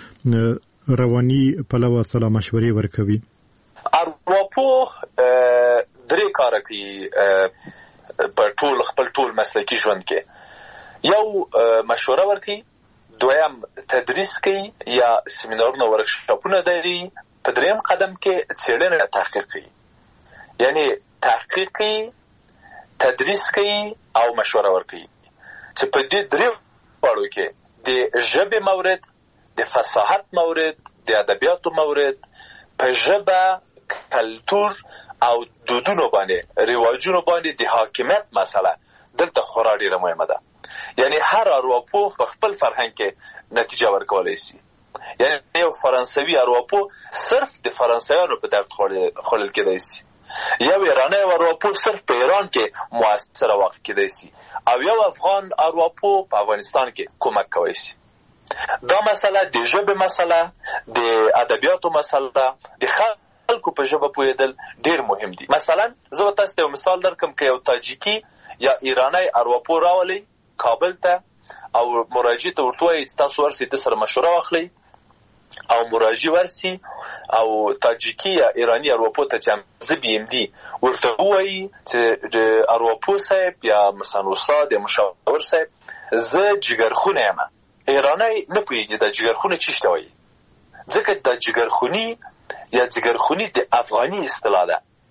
ته رواني پلوه سلا مشورې ورکوي ارواپوه درې کار کوي په خپل ټول مسلکي ژوند کې یو مشوره ورکوي دویم تدریس کوي یا سیمینارونه ورکشاپونه لري په دریم قدم کې څېړنه تحقیق کوي یعنی تحقیق کوي تدریس کوي او مشوره ورکوي چې په دې درې وړو کې د ژبې مورد د فصاحت مورد د ادبیاتو مورد په ژبه کلتور او دودونو باندې رواجونو باندې د حاکمیت مسله دلته خورا ډیره مهمه ده یعنی هر ارواپوه په خپل فرهنګ کې نتیجه ورکولای شي یعنی یو فرانسوي ارواپوه صرف د فرانسویانو په درد خورل کېدای شي یو ایرانی ارواپوه صرف په ایران کې موثر واقع کېدای شي او یو افغان ارواپوه په افغانستان کې کومک کوي شي دا مسله د ژبې مسله د ادبیاتو مسله د خلکو په ژبه پوهېدل ډیر مهم دي مثلا زه تاسو ته یو مثال درکم که یو تاجیکی یا ایرانی ارواپوه راولي کابل ته او مراجعه ته ورته وایي چې تاسو ورسئ د سره مشوره واخلئ او مراجعه ورسي او تاجیکی یا ایرانی ارواپوه ته چې زه بي ام دي ورته وایي چې د ارواپوه صاحب یا مثلا استاد یا مشاور صاحب زه جګرخونه یم ایرانی نه پوهېږي د جګرخونه څه ته وایي ځکه د جګرخوني یا جګرخونی د افغاني اصطلاح ده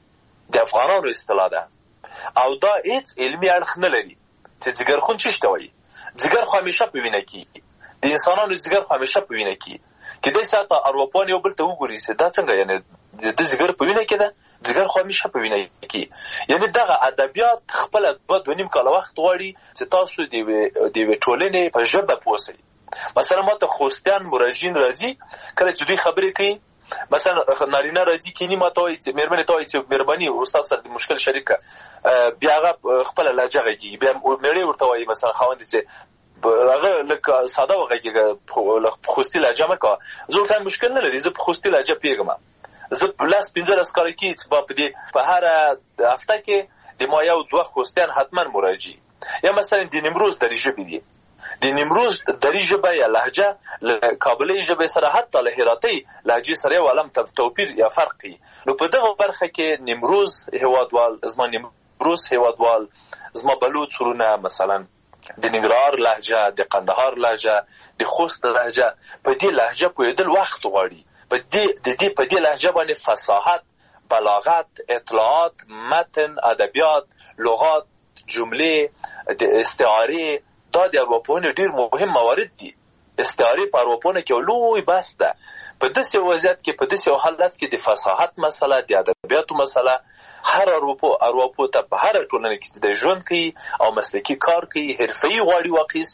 د افغانانو اصطلاح ده او دا هیڅ علمي اړخ نه لري چې ځګرخون څه ته وایي. ځګر خو همیشه په وینه کې د انسانانو ځګر خو همیشه په وینه کې کېدای سي حتی ارواپوهان یو بل ته وګوري چې دا څنګه یعنې د ځګر په وینه کې ده ځګر خو همیشه په وینه کې. یعنې دغه ادبیات خپله 2.5 کاله وخت غواړي چې تاسو د یوې ټولنې په ژبه پوه سئ. مثلا ما ته خوستیان مراجعین راځي کله چې دوی خبرې کوي مثلا نارینه راځي کینی ما ته وایي چې مېرمنې ته وایي چې مهرباني استاد سره د مشکل شریک بیا هغه خپله لهجه غږېږي بیا مېړې ورته وایي مثلا خاوند چې هغه لکه ساده وغږېږه خوستي لهجه مه کوه. زه ورته مشکل نه لري زه په خوستي لهجه پوهېږم. زه 15 کاله کېږي چې په هره هفته کې د ما یو 2 خوستیان حتما مراجعي یا مثلا د نیمروز دري ژبې دي د نیمروز دري ژبه یا لهجه له کابلي ژبې سره حتی له هراتي لهجې سره یو عالم توپیر یا فرق وي. نو په دغه برخه کې نیمروز هیوادوال زما بلوچ ورونه مثلا د ننګرهار لهجه د قندهار لهجه د خوست لهجه په دې لهجه پوهېدل وخت غواړي. په دې لهجه باندې فصاحت بلاغت اطلاعات متن ادبیات لغات جملې د استعارې دا د ارواپوهنې ډېر مهم موارد دي. استعارې په ارواپوهنه کې لوی بحث ده. په داسې وضعیت کې په داسې حالت کې د فصاحت مسله د ادبیاتو مسله هر ارواپوه ته په هر ټولنه کې د ژوند کوي او مسلکي کار کوي حرفه‌ای غواړي واقعي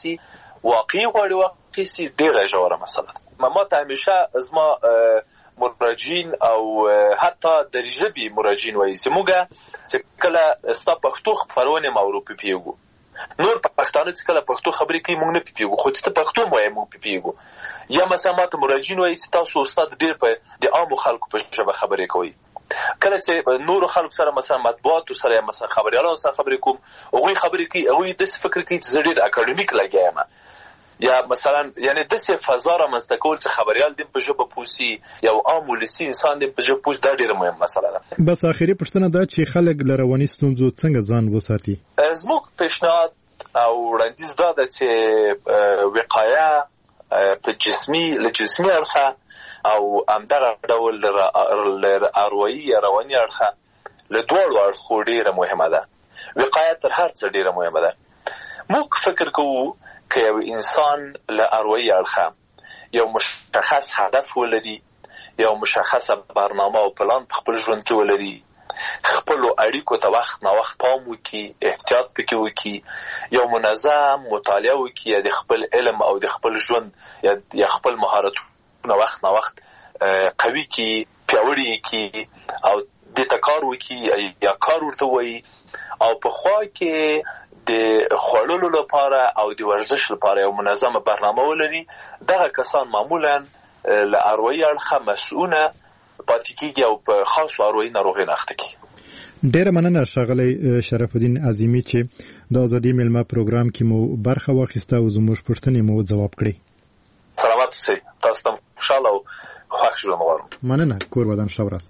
سي ډېره ژوره مسله ده. ما ته همیشه زما مراجعین او حتی دري ژبې مراجعین وایي چې موږ چې کله ستا پښتو خپرونې ما ورو پیږو نور پښتانه چې کله پښتو خبرې کوي موږ نه پیږو خو چې ته پښتو وایې موږ پیږو. یا مثلا ما ته مراجعین وایي چې تاسو استاد ډېر په د عامو خلکو په ژبه خبرې کوئ. کله چې نورو خلکو سره مثلا مطبوعاتو سره یا مثلا خبریالانو سره خبرې کوم هغوی خبرې کوي هغوی داسې فکر کوي چې زه ډېر اکاډمیک لګیا یم یا مثلا یعنې داسې فضا رامنځته کول چې خبریال دې په ژبه پوه سي یو عام ولسي انسان دې په ژبه پوه سي دا ډېره مهم مسله ده. بس آخري پوښتنه دا چې خلک له رواني ستونزو څنګه ځان وساتي؟ زموږ پیشنهاد او وړاندیز دا ده چې وقایه په جسمي اړخه او همدغه ډول اروایي یا رواني اړخه له دواړو اړخو ډېره مهمه ده. وقایه تر هر څه ډېره مهمه ده. موږ فکر کوو که یو انسان له اروایي اړخه یو مشخص هدف ولري یو مشخصه برنامه او پلان په خپل ژوند کې ولري خپلو اړیکو ته وخت نه وخت پام وکړي احتیاط پکې وکړي یو منظم مطالعه وکړي یا د خپل علم او د خپل ژوند یا خپل مهارتونه وخت نه وخت قوي کړي پیاوړي کړي او دې ته کار وکړي یا کار ورته وایي او په خوا کې د خوړلو لپاره او د ورزش لپاره یو منظمه برنامه ولري. دغه کسان معمولا له اروایي اړخه مسؤونه پاتې کېږي او په خاصو اروایي ناروغۍ نه اخته کېږي. ډېره مننه ښاغلی شرف الدین عظیمي چې د ازادي میلمه پروګرام کې مو برخه واخیسته او زموږ پوښتنې مو ځواب کړې. سلامت اوسئ. تاسو ته خوشحاله او خوښ ژوند غواړم. مننه. کور ودان ښه ورځ.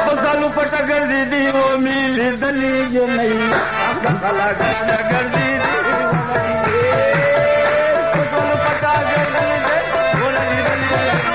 پسالو پټه ګرځي دی و میلې دلی جنې خلا ګرځي دی پسالو پټه ګرځي دی ولې دلی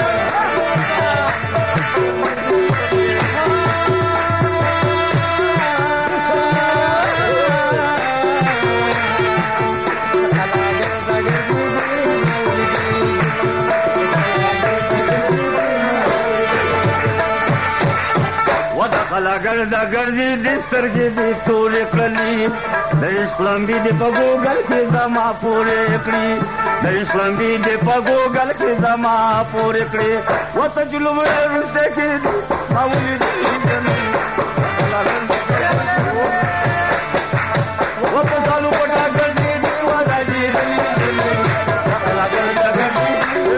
خلا ګرځا ګرځي د سترګې دې تورې کړلې د اسلامي دې په ګوګل کې زما پورې کړې د اسلامي دې په ګوګل کې زما پورې کړې وته جلوم ورسته کې ماولې دې وته چالو پټا ګرځي دې والا دې خلا ګرځا ګرځي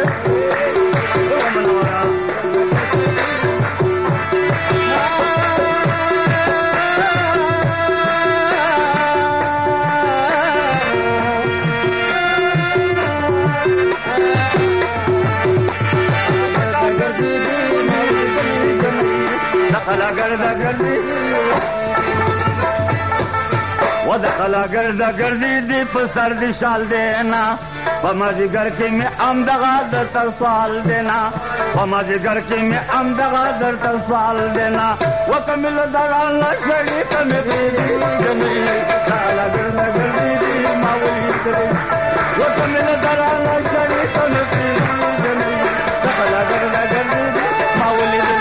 ودخلا ګرځا ګرځي دې په سر دې شال دینا په مازیګر کې مې امدغه درته سوال دینا په مازیګر کې مې امدغه درته سوال دینا وکمل دران شړې کمې دې خلا ګرځا ګرځي دې ماولي دې وکمل دران شړې کمې دې خلا ګرځا ګرځي دې ماولي دې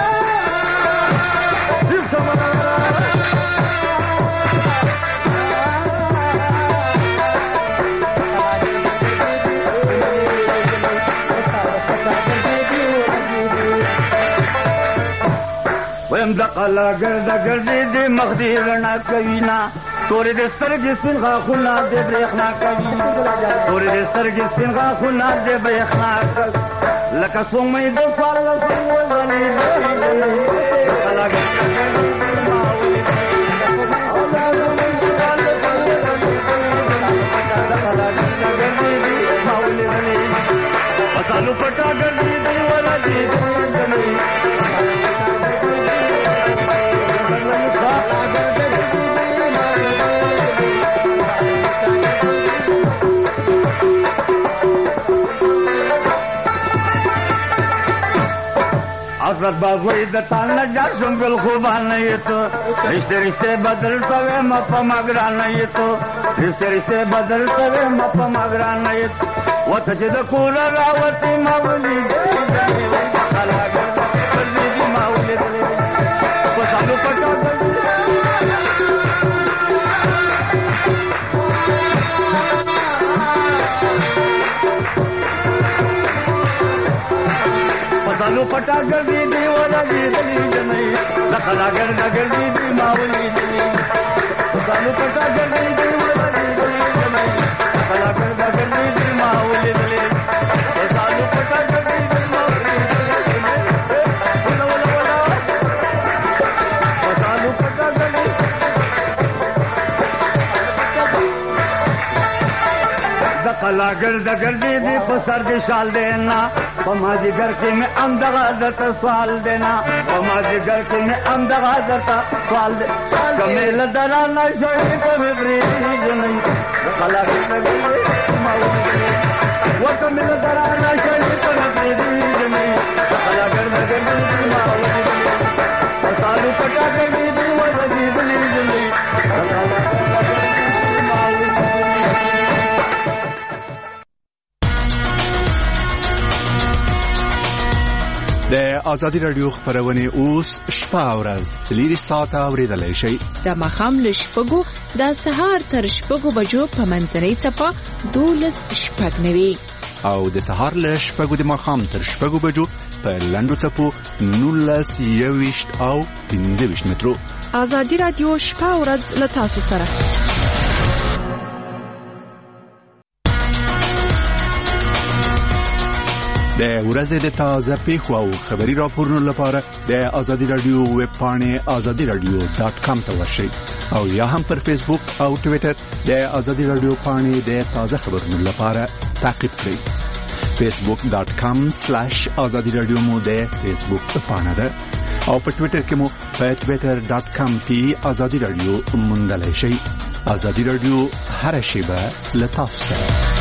ویم دقلا ګرځا ګرځي دې مخدي رڼا کوي نا تورې دې سترګې سپین غاښونه دې برېښنا کوي تورې دې سترګې سپین غاښونه دې برېښنا کوي لکه سومې د څوارلسو وزنې دقلا ګرځا پسالو پټا ګرځي دې ولا دې حضرت بازوی د تان نجار شم بل خوبان یہ تو رشتے رشتے بدل سوے مپا مگران یہ تو رشتے رشتے بدل سوے مپا مگران یہ تو وتج د کور راوتی ماولی خلا ګرځا ګرځي دی ماولی دې په سالو پټا پسالو پټا ګرځي دی ولا دې جنې خلا ګرځا ګرځي دی ماولي دې پسالو پټا ګرځي دی ولا دې جنې خلا ګرځا ګرځي دی ماولي دې پسالو پټا ګرځي دی ماولي ولا ولا ولا پسالو پټا ګرځي دقلا ګرځا ګرځي دی په سر دې شال دینا په مازیګر کې مې امدغه درته سوال دینا په مازیګر کې مې امدغه درته سوال دی کمل درانه شړې کمې برېږي جنې دقلا ګرځا ګرځي وکمل درانه شړې کمې برېږي جنې دقلا ګرځا ګرځي پسالو پټا ګرځي دی ولا دې جنې د ازادي رادیو خبرونه اوس شپه او ورځ 3 ساعته اوریدلای شي د مخام له شپږو د سهار تر شپږو بجو په منځنۍ چپه 12 شپږ نوي او د سهار له شپږو د مخام تر شپږو بجو په لندو چپو 19 او 15 مترو ازادي رادیو شپه او ورځ له تاسو سره د ورځې د تازه پیښو او خبري راپورونو لپاره د ازادي رادیو ویب پاڼه azadiradio.com ته ورشئ او یا هم پر فیسبوک او ټوئیټر د ازادي رادیو پاڼه د تازه خبرونو لپاره تعقیب کړئ. facebook.com/azadiradio مو د فیسبوک پاڼه ده او په ټوئیټر کې مو په twitter.com/azadi radio موندلای شئ. ازادي رادیو هر شیبه له تاسو سره.